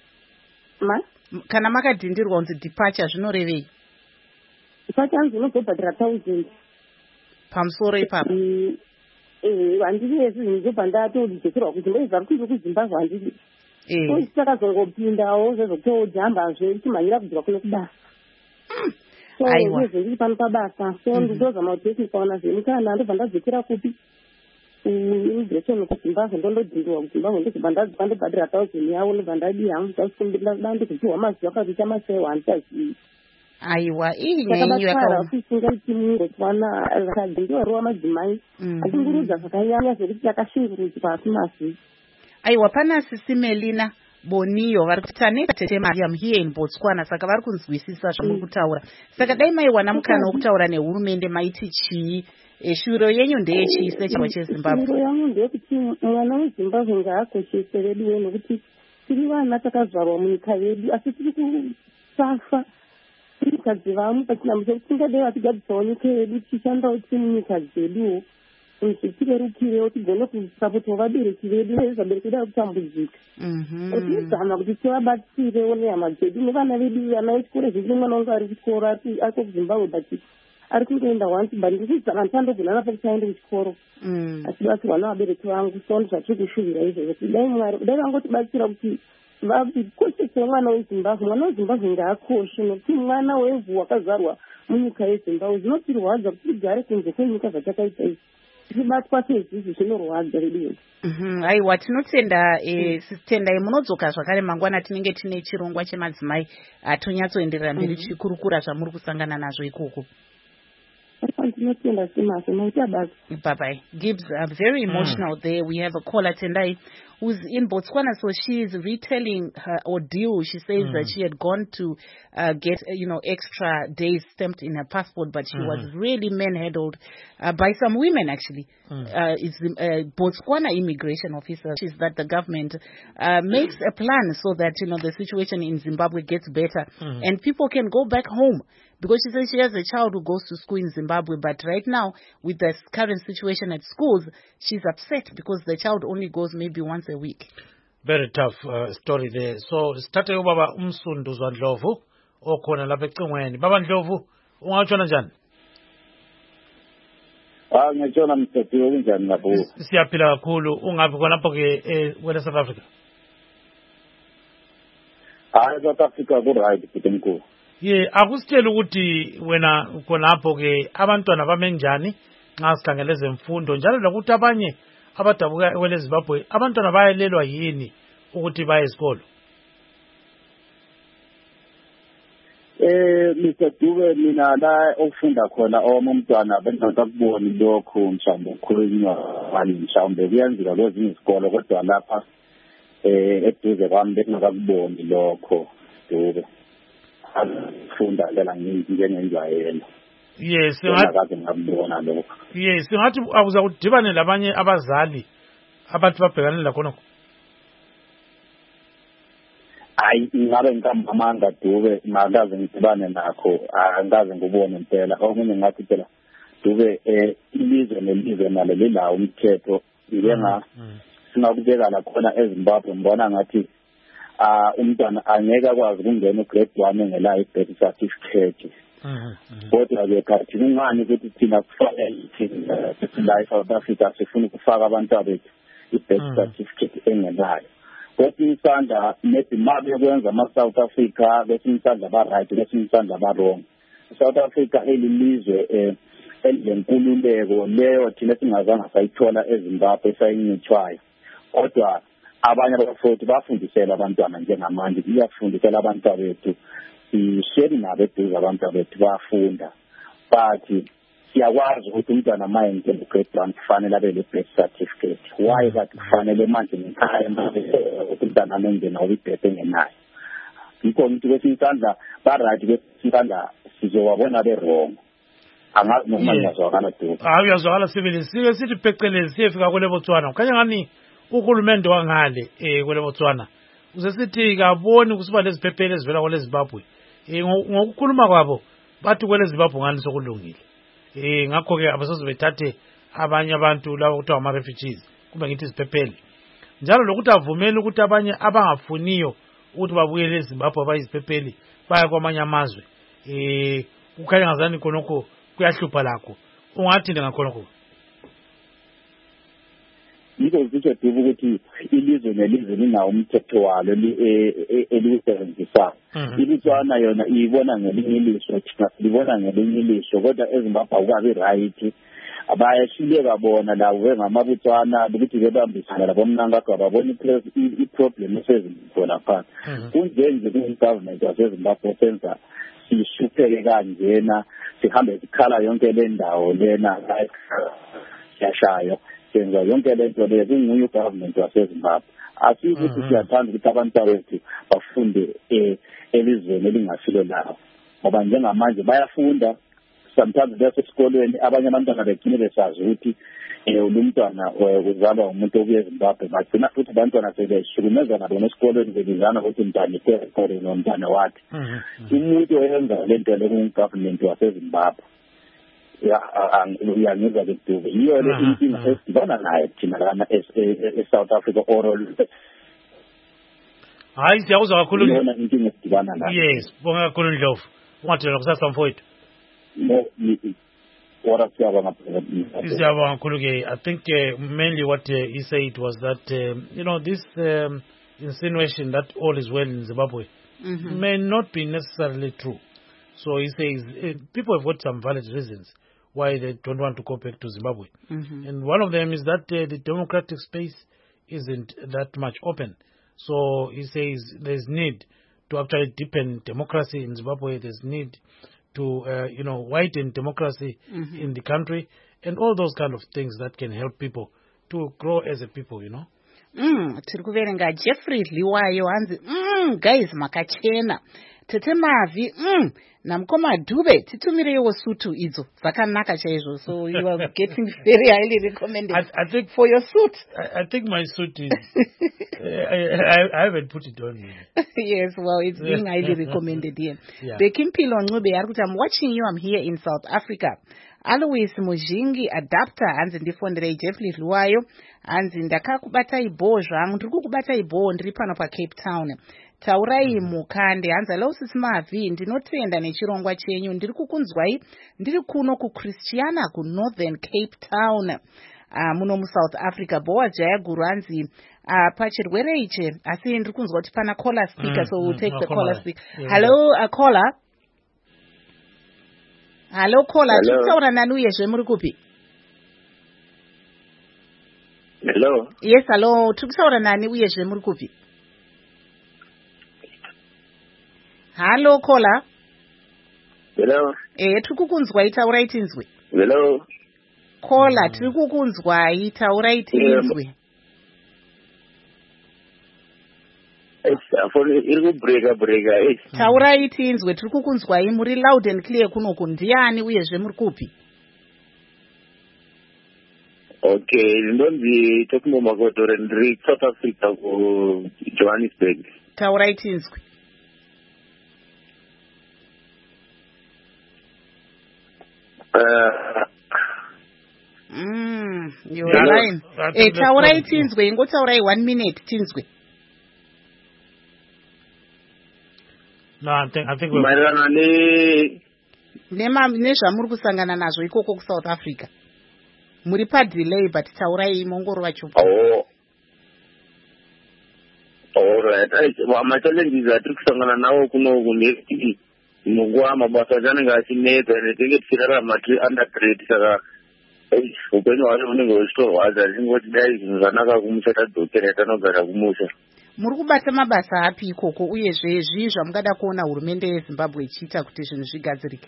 Kana makadhindirwa kunzi departure zvinorevei? Departure yangu inozobhadhira 1000 pamusoro ipapo. Handiri yesi ndobva ndatodzokerwa kuti ndoiziva kuti kuZimbabwe handiri. Takazongopindawo zvezokutojambazve tichimhanyira kubvira kuno kubasa. So ndiri pano pabasa. So ndozama kuti ndikaona zvemukana ndobva ndadzokera kupi immigration kuZimbabwe ndondodhindirwa kuZimbabwe ndobva ndadzoka ndobhadhira 1000 yavo ndobva ndadi hangu ndasikumbira ndikupiwa mazuva akazoita masaiwa handisazii. Aiwa inyenyu yakasingaiti muBotswana akadzindiwa madzimai atingurudza zvakanyanya zvekuti takashungurudzwa asinazii. Aiwa pana sisi Melina Boniyo vari kuti Taneta Tete Mariam here in Botswana saka vari kunzwisisa zvamuri kutaura. Saka dai maiwana mukana wokutaura nehurumende maiti chii? Shuro yenyu ndeyechii sechirwa cheZimbabwe? Shuro yangu ndeyekuti mwana weZimbabwe ngaakoshese vedu we nokuti tiri vana takazvarwa munyika yedu asi tiri kusafa. Nyika dzevamwe pachinambo chekuti tingadai vatigadzisawo nyika yedu tichishandawo tiri munyika dzeduwo. tiverukire tigone kusapota vabereki vedu nevabereki vedu kutambudzika tinozama kuti tivabatsirewo nehama dzedu nevana vedu vana vechikoro zviri mwana wangu ari kuchikoro ariko kuzimbabwe but ari kungoenda once but ndikuzidzama ndisandogona napo kuti aende kuchikoro achibatsirwa nevabereki vangu so ndizvatiri kushuvira izvozvo kuti dai mwari dai vangotibatsira kuti vakoshese mwana wezimbabwe ngaakoshe nokuti mwana wevhu wakazvarwa munyika yezimbabwe zvinotirwadza kuti tigare kunze kwenyika zvatakaita izvi tichibatwa seizvizvi zvinorwadza redu. Aiwa, tinotenda tendai munodzoka zvakare mangwana tinenge tine chirongwa chemadzimai tonyatsoenderera mberi tichikurukura zvamuri kusangana nazvo ikoko. Bye-bye. Gibbs, very emotional there. We have a caller, Tendai, who's in Botswana, so she is retelling her ordeal. She says that she had gone to get, extra days stamped in her passport, but she was really manhandled by some women, actually. It's the Botswana immigration officer. She's that the government makes a plan so that, the situation in Zimbabwe gets better and people can go back home. Because she says she has a child who goes to school in Zimbabwe, but right now, with the current situation at schools, she's upset because the child only goes maybe once a week. Very tough story there. So, start ubaba Umsundu Ndlovu, okhona lapha ecingweni. Baba Ndlovu, ungatshona njani? Ngitshona mthetho unjani lapho? Siyaphila kakhulu. Ungapi khonapho ke kwele South Africa? South Africa ku right kutemkhulu. Akusitshela ukuthi wena khonapho ke abantwana bame njani nxa sikhangele zemfundo njalo lokuthi abanye abadabuka kwele Zimbabwe abantwana bayelelwa yini ukuthi baye esikolo. Mr. Dube mina la ofunda khona umntwana bengatakuboni lokho mhlawumbe khulunywa bani mhlawumbe kuyenzeka kwezinye izikolo kodwa lapha eduze kwami bengakuboni lokho Dube. Funda lela njengenjwayelo. Yes, singathi akuza kudibane labanye abazali abathi babhekane lakhona. Hayi ngabe nkamamanga Dube makaze ngidibane nakho angaze ngubone impela omunye ngathi phela Dube ilizwe nelizwe nalo lilawo umthetho iyenga singakubeka la khona eZimbabwe ngibona ngathi umntwana angeke akwazi ukungena grade 1 ngela birth certificate. Kodwa ke kathi kungani ukuthi thina kufanele la South Africa sifuna ukufaka abantu abethu birth certificate engelayo. Kodwa isandla maybe mabe kwenza ama-South Africa bese isandla ba-right bese isandla ba-wrong. South Africa elilizwe elenkululeko leyo thina singazange sayithola eZimbabwe sayincithwayo. Kodwa abanye abafundi bafundisela abantwana njengamanje iyafundisela abantu bethu sisheri nabo eduze abantu bethu bafunda but siyakwazi ukuthi umntwana mayenge grade 1 kufanele abe le birth certificate why that kufanele manje ngikhaya ukuthi umntwana angena ubibhethe engenayo ngikho ukuthi kwesinye isandla ba-right kwesinye isandla sizowabona be-wrong angazi noma ngiyazwakala Dube. Uyazwakala sibili sike sithi phecelezi siyefika kwele Botswana kukhanya ngani uhulumende wangale kwele Botswana usesithi kaboni kusiba leziphepheli ezivela kwele Zimbabwe ngokukhuluma kwabo bathi kwele Zimbabwe ngani sokulungile ngakho ke abasoze bethathe abanye abantu labo kuthiwa ama-refugees kumbe ngithi iziphepheli njalo lokuthi avumele ukuthi abanye abangafuniyo ukuthi babuyele eZimbabwe abayiziphepheli baya kwamanye amazwe kukhanya ngazani khonokho kuyahlupha lakho ungathini ngakhonokho. Yiko zitsho Dube ukuthi ilizwe nelizwe linawo umthetho walo eliwusebenzisayo. iBotswana yona ibona ngelinye ilizwe thina libona ngelinye ilizwe kodwa eZimbabwe akukabi right abayashileka bona lawo ngamaBotswana ukuthi bebambisana labo mnangagwa babona i-problem esezikhona phansi kunjenje ku-government yaseZimbabwe senza sihlupheke kanjena sihambe sikhala yonke le ndawo lena yashayo senza yonke lento le kunguye ugovernment waseZimbabwe asikuthi siyathanda ukuthi abantu bethu bafunde elizweni elingasilo lawo ngoba njengamanje bayafunda sometimes besesikolweni abanye abantwana begcine besazi ukuthi umntwana uzalwa umuntu okuye eZimbabwe bagcina futhi abantwana sebehlukumeza nabo esikolweni bebizana ukuthi umntwana ikhona nomntwana wakhe umuntu oyenza lento le ku-government waseZimbabwe uyangizwa ke Dube yiyo le inkinga esidibana nayo thina lana eSouth Africa oral hayi siyakuzwa kakhulu yona inkinga esidibana nayo yes bonga kakhulu Ndlovu ungathela kusasa mfowethu siyabonga kakhulu ke I think mainly what he said was that this insinuation that all is well in Zimbabwe may not be necessarily true. So he says people have got some valid reasons why they don't want to go back to Zimbabwe. And one of them is that the democratic space isn't that much open. So he says there's need to actually deepen democracy in Zimbabwe. There's need to, widen democracy in the country and all those kind of things that can help people to grow as a people, tiri kuverenga Jeffrey Liwayo hanzi guys makachena tete Mavi namukoma Dube titumirewo sutu idzo dzakanaka chaizvo. So you are getting very highly recommended I think for your suit. I think my suit is I haven't put it on yet. Yes, well, it's being highly recommended here. Yeah. I'm watching you. I'm here in South Africa. Alois Mujingi adapter hanzi ndifondere Jeffrey Luwayo hanzi ndakakubata ibo zvangu ndiri kukubata ibo ndiri pano paCape Town. Taurai mukande hanzi hello sisi Mavi ndinotenda nechirongwa chenyu ndiri kukunzwai ndiri kuno kuChristiana kuNorthern Cape Town muno muSouth Africa. Boa Jayaguru hanzi pachirwere ichi asi ndiri kunzwa kuti pana caller speaker so we'll take the caller speaker. Hello caller. Hello caller, tikutaura nani uyezve muri kupi? Hello. Yes, hello, tikutaura nani uyezve muri kupi? Hello caller. Hello. Tiri kukunzwai taurai tinzwe. Hello. Caller, tiri kukunzwai taurai tinzwe. Breaker. Taurai tinzwe tiri kukunzwai muri loud and clear kunoku. Ndiani uyezve muri kupi? Okay, ndonzi Tokumo Makotore ndiri South Africa ku Johannesburg. Taurai tinzwe. You're lying. Taurai tinzwe ingotaurai 1 minute tinzwe. No, I think nezvamuri kusangana nazvo ikoko kuSouth Africa muri padelay but taurai mongorova chopa. Alright, machallenges atiri kusangana nawo kunoku ndekuti munguva mabasa achanenge achinetsa netinge tichirarama tiri undergrade saka upenyu hwacho hunenge huchitorwadza tingoti dai zvinhu zvanaka kumusha tadzokera tanogara kumusha. Muri kubata mabasa api ikoko uyezve zvii zvamungada kuona hurumende yeZimbabwe ichiita kuti zvinhu zvigadzirike?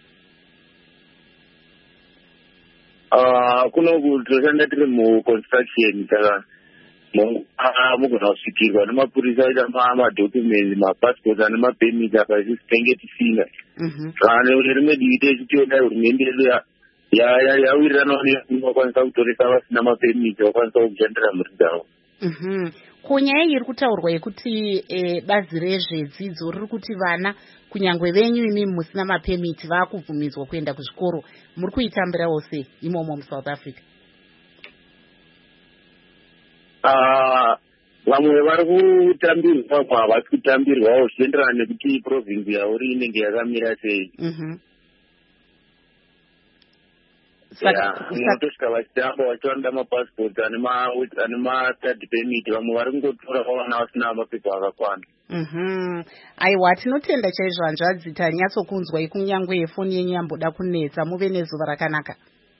Kunoku toshanda tiri muconstruction saka mugona kusvikirwa nemapurisa aita madocuments mapassport ane mapemiti akaisi tenge tisina. Kana rimwe divi techitioda hurumende yedu yawirirana vakwanisa kutoresa vasina mapemiti vakwanisa kushandira mhuri dzavo. Kunyaya iri kutaurwa yekuti bazi rezvedzidzo riri kuti vana kunyangwe venyu imi musina mapemiti vaakubvumidzwa kuenda kuzvikoro, muri kuitambirawo sei imomo muSouth Africa? Vamwe vari kutambirwa, vamwe havasi kutambirwawo zvichienderana nekuti province yauri inenge yakamira sei. Unotosvika vachitamba vachivanda mapassport ane mastudy permit, vamwe vari kungotora vana vasina mapepa akakwana. Aiwa, tinotenda chaizvo hanzvadzi tanyatsokunzwa kunyangwe foni yenyu yamboda kunetsa muve nezuva rakanaka.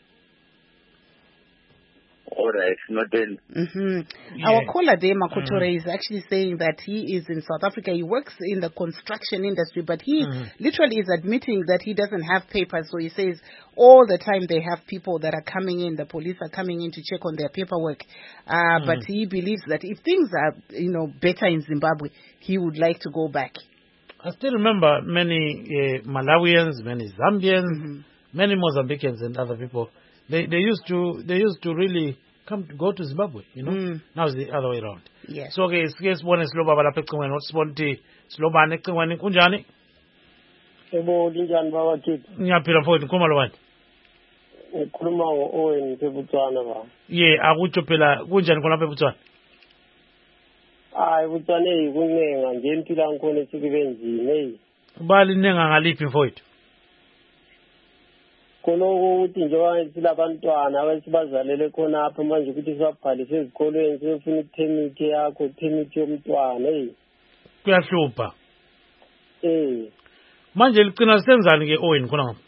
Alright, notenda. Our caller there, Makotore, is actually saying that he is in South Africa. He works in the construction industry, but he literally is admitting that he doesn't have papers. So he says all the time they have people that are coming in, the police are coming in to check on their paperwork. But he believes that if things are, better in Zimbabwe, he would like to go back. I still remember many Malawians, many Zambians, many Mozambicans and other people. They used to really go to Zimbabwe, Now it's the other way around. Yes. So okay, sibone Sloba balapha ecingweni sibone Sloba ecingweni kunjani? Yebo, linjani baba kithi? Ngiyaphila mfowethu, ngikhuluma lo bantu. Ngikhuluma ngo-Owen eBotswana ba. Akutsho phela kunjani khona lapha eBotswana? Hayi eBotswana kunenga nje impilo yankhona esikibe njini Ubali nenga ngaliphi mfowethu? Khonoko ukuthi njengoba silabantwana abasibazalele khona apha manje ukuthi sibabhalise ezikolweni sifuna i-permit yakho, i-permit yomntwana Kuyahlupha. Manje licina senzani ke Owen khona ngapha?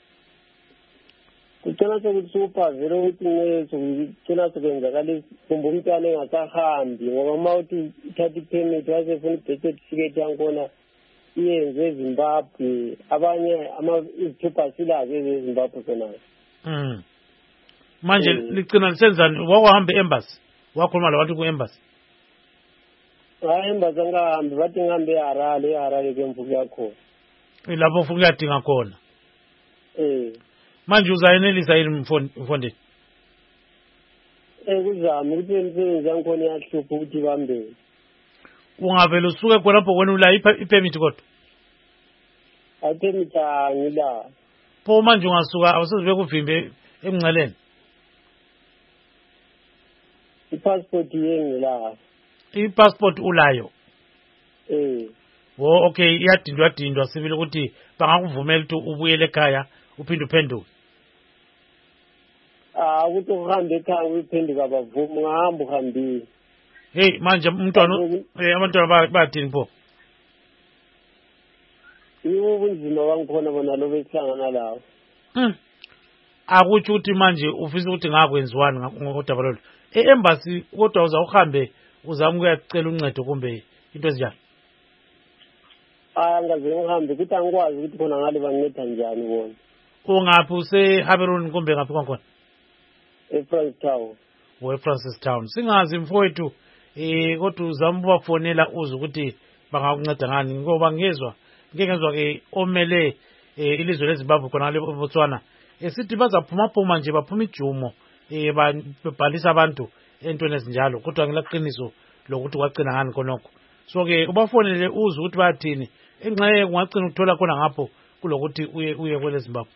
Kucina sokuthi suphavele ukuthi ngicina sokwenzakala kumbe umntwana engasahambi ngoba uma uthi uthatha i-permit wasefuna i-birth certificate yankhona iyenze eZimbabwe abanye izithupha silazi eZimbabwe khona. Manje licina lisenzani wakuhamba e-embassy? Wakhuluma labantu ku-embassy? Hayi embassy angahambi bathi ngihambe eHarare ke mvuku yakho. Lapho ufuna ukuyadinga khona. Manje uzayenelisa yini mfondini? Kuzama ukuthi imisebenzi yankhona iyahlupha ukuthi bambele. Ungavele usuke khonapho wena ula i-permit kodwa? I-permit angila. Pho manje ungasuka awusezibe kuvimbe emnceleni? I-passport yengila. I-passport ulayo? Okay, iyadindwa sibili ukuthi bangakuvumela ukuthi ubuyele ekhaya uphinde uphenduke. Ukuthi uhambe ekhaya uyiphenduka bavuma ungahamba uhambile. Manje abantwana bayathini pho? Yibo ubunzima bangikhona bona lo besihlangana lawo. Akutsho ukuthi manje ufisa ukuthi ngakwenziwani ngodaba lolu. E-embassy kodwa uzawuhambe uzama ukuyacela uncedo kumbe into ezinjani? Angaze ngihambe ukuthi angikwazi ukuthi khona ngale banginceda njani bona. Ungaphi use-Haberton kumbe ngaphi kwakhona? eFrancistown. eFrancistown. Singazi mfowethu kodwa uzama ubafonela uze ukuthi bangakunceda ngani ngoba ngeke ngezwa ke omele ilizwe leZimbabwe khona le eBotswana esithi bazaphuma nje baphuma ijumo babhalisa abantu entweni ezinjalo kodwa ngilaqiniso lokuthi kwagcina ngani khonokho. So ke ubafonele uze ukuthi bayathini engxenye kungagcina ukuthola khona ngapho kulokuthi uye kwele Zimbabwe.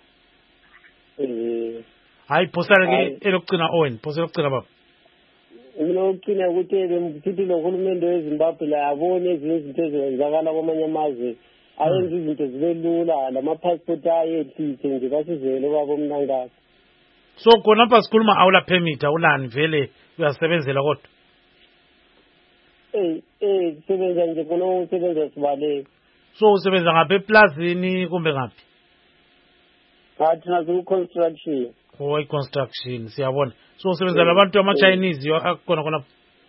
Hayi phosana ke elokugcina Owen, phosela ukugcina baba. Mina ukugcina ukuthi bemthithi lo hulumende weZimbabwe la yabona ezinye izinto ezenzakala kwamanye amazwe ayenza izinto zibe lula lama-passport ayehlise nje basizele kwabo mnangasi. So khona apha sikhuluma awula permit awulani vele uyasebenzela kodwa? Sisebenza nje khona usebenza sibaleke. So usebenza ngapha eplazini kumbe ngaphi? Thina siku-construction. I-construction siyabona. So usebenza labantu ama-Chinese akhona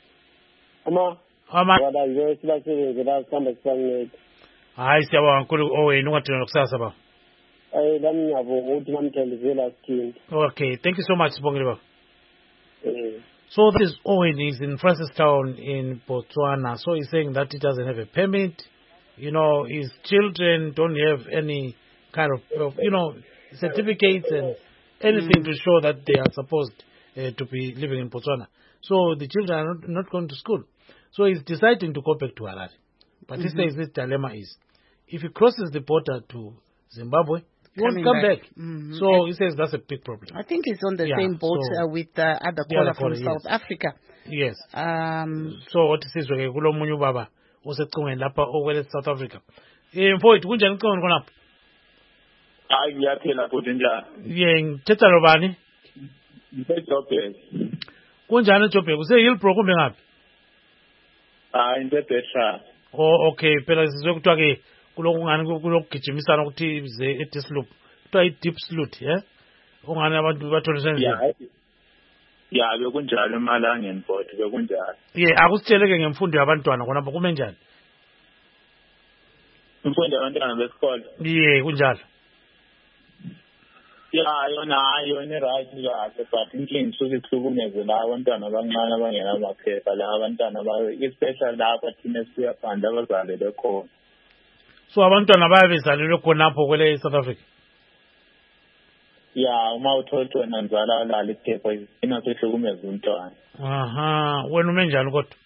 wala sibasebenze la sihamba sibanceda. Hayi siyabonga kakhulu Owen ungadinwa nokusasa baba. Lami ngiyabonga ukuthi ngamthandizela sithini. Okay, thank you so much Sibongile baba. So this is Owen is in Francistown in Botswana. So he's saying that he doesn't have a permit. You know, his children don't have any kind of certificates and anything to show that they are supposed to be living in Botswana. So the children are not going to school. So he's deciding to go back to Harare. But he says his dilemma is, if he crosses the border to Zimbabwe, he won't come back. So he says that's a big problem. I think he's on the same boat with the other caller from South Africa. Yes. So what is okay? Kulo munyu baba osecingweni lapha okwele South Africa. Mfowethu kunjani icingweni khonapha? Hayi ngiyaphila futhi njani? Ngithetha lo bani? NgiseJoburg. Kunjani eJoburg? Use-Hillbrow kumbe ngaphi? Hayi ngiseBethra. Okay, phela sizwe kuthiwa ke kulokungani kulokugijimisana ukuthi ize eDiepsloot. Kuthiwa i-deep sloot, ungani abantu batholiswe nje. Ya bekunjalo emalangeni bot bekunjalo. Akusitsheleke ngemfundo yabantwana khona kume njani? Imfundo yabantwana besikole. Kunjalo. Yona right kahle but inkinga isuke ihlukumeze la abantwana abancane abangenamaphepha la abantwana especially lapha thina siyaphandla abazalele khona. So abantwana bayabezalelwe khonapho kwele South Africa? Uma uthola wena nzala lala iphepha ina sehlukumeza umntwana. Wena ume njani kodwa?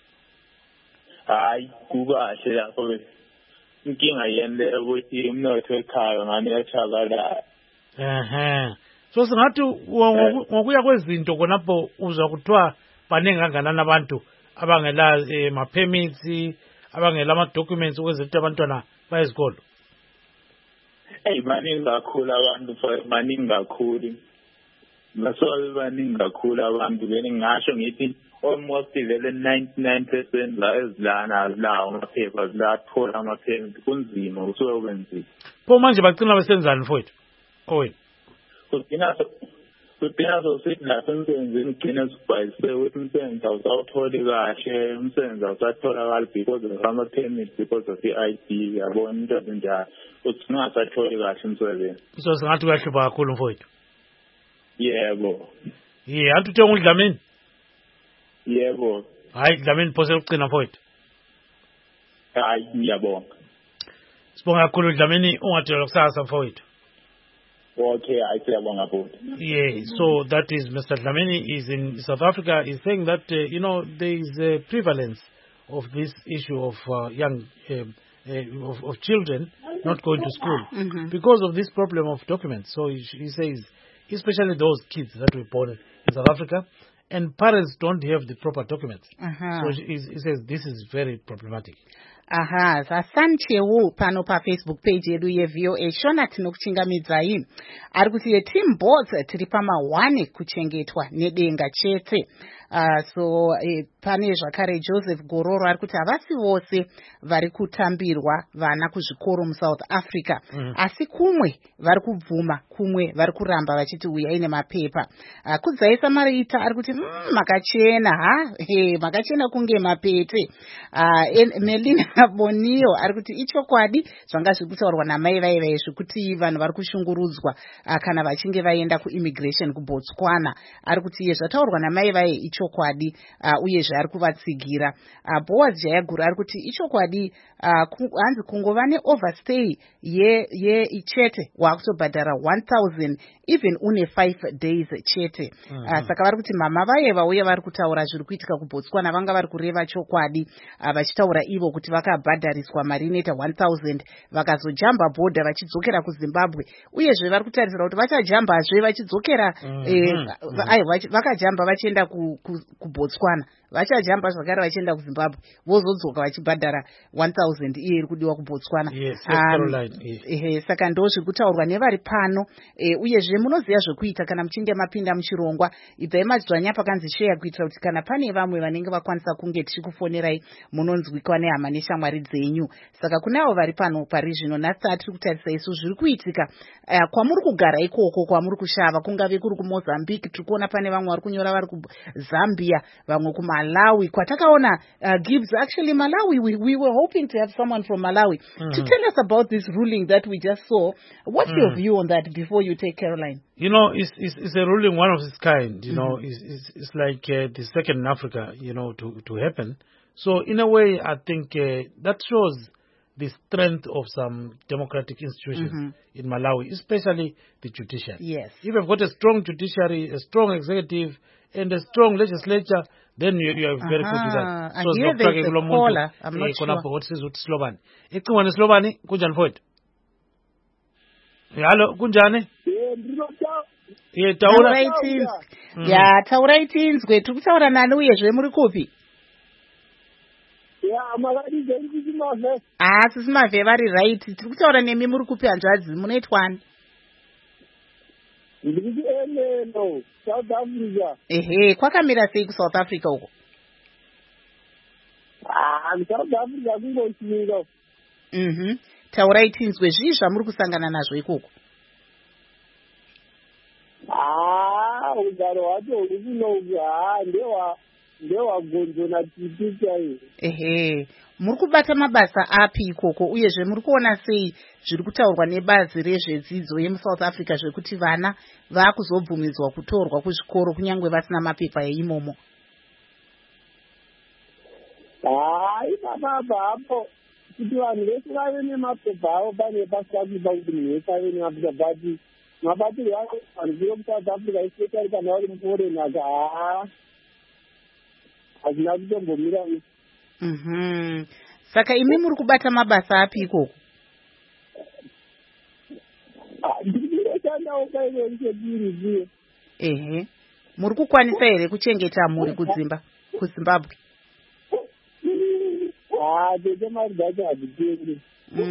Hayi kukahle lapho inkinga yende ukuthi umnotho ekhaya ngani yachakala. So singathi ngokuya kwezinto konapho uzwa kuthiwa baningi kangakanani abantu abangela ma-permits abangela ama-documents ukwenzela ukuthi abantwana baye esikolo. Baningi kakhulu abantu, baningi kakhulu. Basolwe baningi kakhulu abantu. Bengingasho ngithi almost vele 99% la ezilana lawo amaphepha zilathola ama-permit kunzima usuke ubenzile. Pho manje bagcina besenzani mfowethu? Owena. Kudinga sokuthi lapho emsebenzini ugcine sibhayise ukuthi umsebenzi awusawutholi kahle, umsebenzi awusatholakali because of ama-permit, because of i-ID, yabona into ezinjalo. Uthi singasatholi kahle umsebenzi. So singathi kuyahlupha kakhulu mfowethu. Yebo. Anti uthenga uDlamini? Yebo. Hayi Dlamini phose ucina mfowethu. Hayi ngiyabonga. Sibonga kakhulu Dlamini ungathela kusasa mfowethu. Okay, siyabonga futhi. Yeah, so that is Mr. Dlamini is in South Africa. Is saying that there is a prevalence of this issue of young of children not going to school because of this problem of documents. So he says, especially those kids that were born in South Africa, and parents don't have the proper documents. So he says this is very problematic. Sasanchewo pano pa Facebook page yedu yeVOA shona tinokuchingamidzai ari kuti team boards tiri pama 1 kuchengetwa nedenga chete. So pane zvakare Joseph Gororo ari kuti havasi vose vari kutambirwa vana kuzvikoro muSouth Africa, asi kumwe vari kubvuma, kumwe vari kuramba vachiti uyai nemapepa. Kudzaisa Marita ari kuti makachena makachena kunge mapete. Melina Bonio ari kuti ichokwadi zvanga zviri kutaurwa namai vaive zvekuti vanhu vari kushungurudzwa kana vachinge vaenda kuimmigration kuBotswana. Ari kuti iye zvataurwa namai vai ichokwadi uyezve ari kuvatsigira. Boaz Jayagura ari kuti ichokwadi hanzi kungova neoverstay chete wakutobhadhara 1,000 even une 5 days chete. Saka vari kuti mama vaye vauya vari kutaura zviri kuitika kuBotswana vanga vari kureva chokwadi vachitaura ivo kuti vakabhadhariswa mari inoita 1,000 vakazojamba bhodha vachidzokera kuZimbabwe, uyezve vari kutarisira kuti vachajambazve vachidzokera vakajamba vachienda kuBotswana, vachajamba zvakare vachienda kuZimbabwe, vozodzoka vachibhadhara 1,000 iye iri kudiwa kuBotswana. Saka ndo zviri kutaurwa nevari pano. Uyezve munoziva zvekuita kana muchinge mapinda muchirongwa, ibvai madzvanya pakanzi share kuitira kuti kana pane vamwe vanenge vakwanisa kunge tichikufonerai munonzwikwa nehama neshamwari dzenyu. Saka kuna avo vari pano pari zvino nhasi tiri kutarisa isu zviri kuitika kwamuri kugara ikoko, kwamuri kushava, kungave kuri kuMozambique, tiri kuona pane vamwe vari kunyora vari kuZambia, vamwe kuMalawi kwatakaona Gibbs. Actually Malawi, we were hoping to have someone from Malawi to tell us about this ruling that we just saw. What's your view on that before you take Caroline? It's a ruling one of its kind. It's like the second in Africa, to happen. So in a way, I think that shows the strength of some democratic institutions in Malawi, especially the judiciary. Yes. If you've got a strong judiciary, a strong executive, and a strong legislature, then you are very good with that. And here there's a caller. I'm not sure. What is Slovan? It's Slovan. Kunjan Foyt. Hello, Kunjani? Taurai tinzwe. Tiri kutaura nani uyezve muri kupi? Sisimavhe vari right. Tiri kutaura nemi muri kupi hanzvadzi? Munoitwani? South Africa. Kwakamira sei kuSouth Africa uko? South Africa kungochimira. Taurai tinzwe zvii zvamuri kusangana nazvo ikoko? Ugaro hwacho huri kunoku ndewagonzo natiti chaiwo. Muri kubata mabasa api ikoko, uyezve muri kuona sei zviri kutaurwa nebazi rezvedzidzo yemuSouth Africa zvekuti vana vaakuzobvumidzwa kutorwa kuzvikoro kunyange vasina mapepa eimomo? Mababa hapo kuti vanhu vese vave nemapepa avo pane pasikapipa kuti munhu wese ave nemapepa, but mabatirwo vanhu viro muSouth Africa especially kana vari muforeign hazina kutombomira. Saka imi muri kubata mabasa api ikoko? Ndiri kushandawo paine nechepiri ehe muri kukwanisa here kuchengeta mhuri kuZimbabwe? Tete mari dzacho hadzitengwi.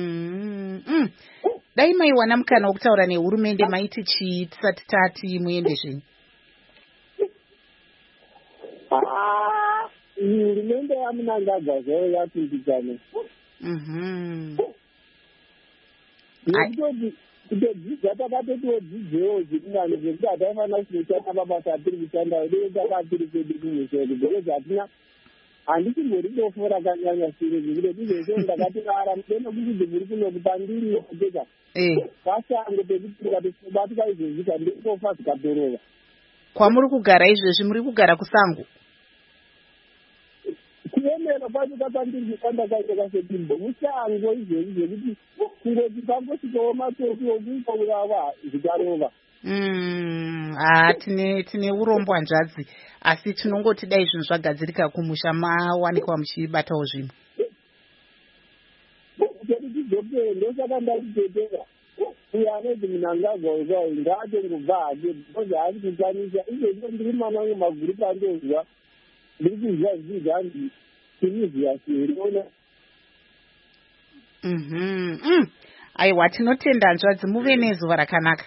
Dai maiwana mukana wokutaura nehurumende maiti chii tisati tati muende zvenyu? Hurumende yamunangagwa zvayo yapindikana. Nekuti kutodzidza takatotiwodzidzewo zviringano zvekuti hataifanira kunoshanda mabasa atiri kushandawo dei takatiri kwedu kumusoro because hatina handiti muri bofu rakanyanya sire zvekuti tizvese ndakatirara mudeno kuti muri kunokupa ndiri yokuteka pasango pekuti tikatobatika izvozvi kandikofa zikatorova. Kwamuri kugara izvezvi muri kugara kusango? Kuemera kwacho kakandiri kushanda kaite kasetimbo musango izvezvi zvekuti kungoti pangosvikawo matopi okupaurava zvikarova. Tine urombo hanzvadzi asi tinongoti dai zvinhu zvagadzirika kumusha mawanikwa muchibatawo zvimwe. Tidzokere ndosaka ndatitetera uyo anoti munangagwa ukawo ngaatongobva hake because haasi kukwanisa izvezvo ndiri mwana wangu maguru andozwa ndiri kuzwa zvii zvanzi tiniziyasiriona. Aiwa tinotenda hanzvadzi muve nezuva rakanaka.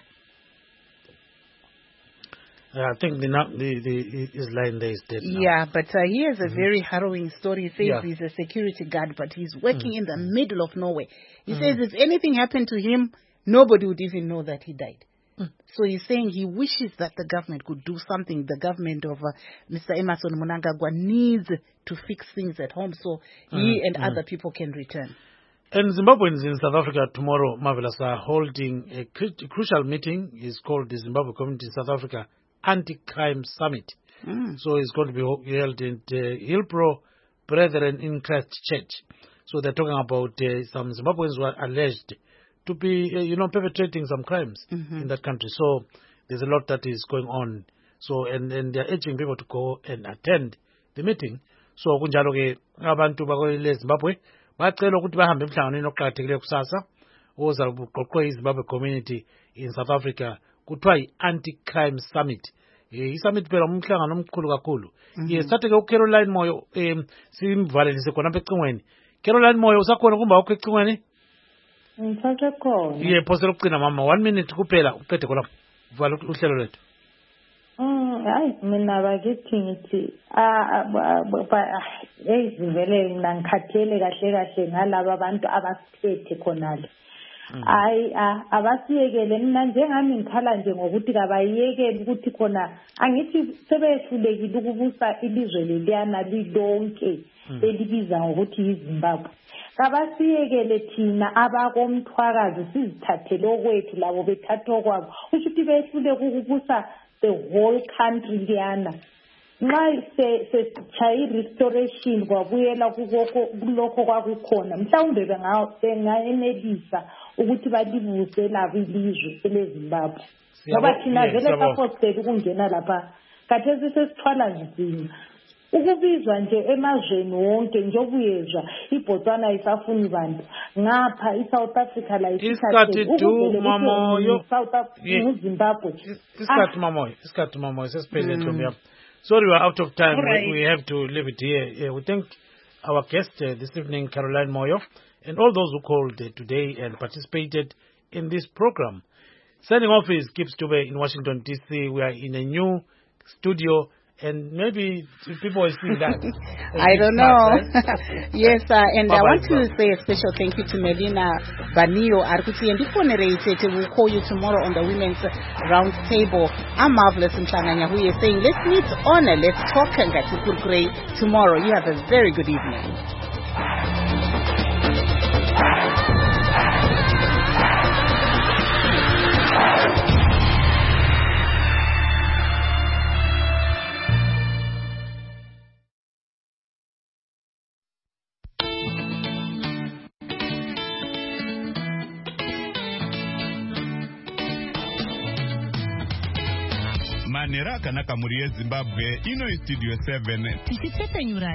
I think his line there is dead now. Yeah, but he has a very harrowing story. He says he's a security guard, but he's working in the middle of nowhere. He says if anything happened to him, nobody would even know that he died. So he's saying he wishes that the government could do something. The government of Mr. Emmerson Mnangagwa needs to fix things at home so he and other people can return. And Zimbabweans in South Africa tomorrow, Marvelous, are holding a crucial meeting. It's called the Zimbabwe Community in South Africa Anti-Crime Summit. So it's going to be held in Hillbrow Brethren in Christ Church. So they're talking about some Zimbabweans who are alleged to be, perpetrating some crimes in that country. So there's a lot that is going on. So and they're urging people to go and attend the meeting. So kunjalo ke abantu bakwele Zimbabwe bacela ukuthi bahambe emhlanganweni oqhakathekileyo kusasa oza kuqoqwe iZimbabwe Community in South Africa kuthiwa yi-Anti-Crime Summit. I-summit phela umhlangano omkhulu kakhulu. Sithathe ke uCaroline Moyo simvalelise khona apha ecingweni. Caroline Moyo usakhona kumba ukho ecingweni? Ngisakhona. Phosela ukucina mama 1 minute kuphela uqede khona vala uhlelo lwethu. Hayi mina bakithi ngithi ezivele mina ngikhathele kahle ngalabo abantu abasiphethe khonale. Abasiyekele mina njengami ngikhala nje ngokuthi kabayiyekele ukuthi khona angithi sebehlulekile ukubusa ilizwe leliyana lidonke elibiza ngokuthi yiZimbabwe. Kabasiyekele thina abakomthwakazi sizithathele okwethu labo bethatha okwabo. Kusho ukuthi behluleke ukubusa the whole country liyana. Nxa sesitshaye restoration kwabuyela kulokho kwakukhona mhlawumbe bengayenelisa ukuthi balibuse labo ilizwe eleZimbabwe. Ngoba thina vele sapostele ukungena lapha kathesi sesithwala nzima. Ukubizwa nje emazweni wonke njengobuyezwa iBotswana isafuni bantu ngapha iSouth Africa la isikhathi mamoyo South Africa Zimbabwe isikhathi mamoyo sesiphelele ntombi yami. Sorry, we're out of time. Right. We have to leave it here. We thank our guest this evening, Caroline Moyo, and all those who called today and participated in this program. Signing off is Kip Stube in Washington, D.C. We are in a new studio, and maybe people will see that. I don't know. Yes, and I want to say a special thank you to Melina Banio Arkuti and we'll call you tomorrow on the Women's Round Table. I'm Marvelous Mhlanganya who is saying, let's meet on and let's talk and get to great tomorrow. You have a very good evening. Manera kana kamuri yeZimbabwe ino studio 7 tichitsepenyura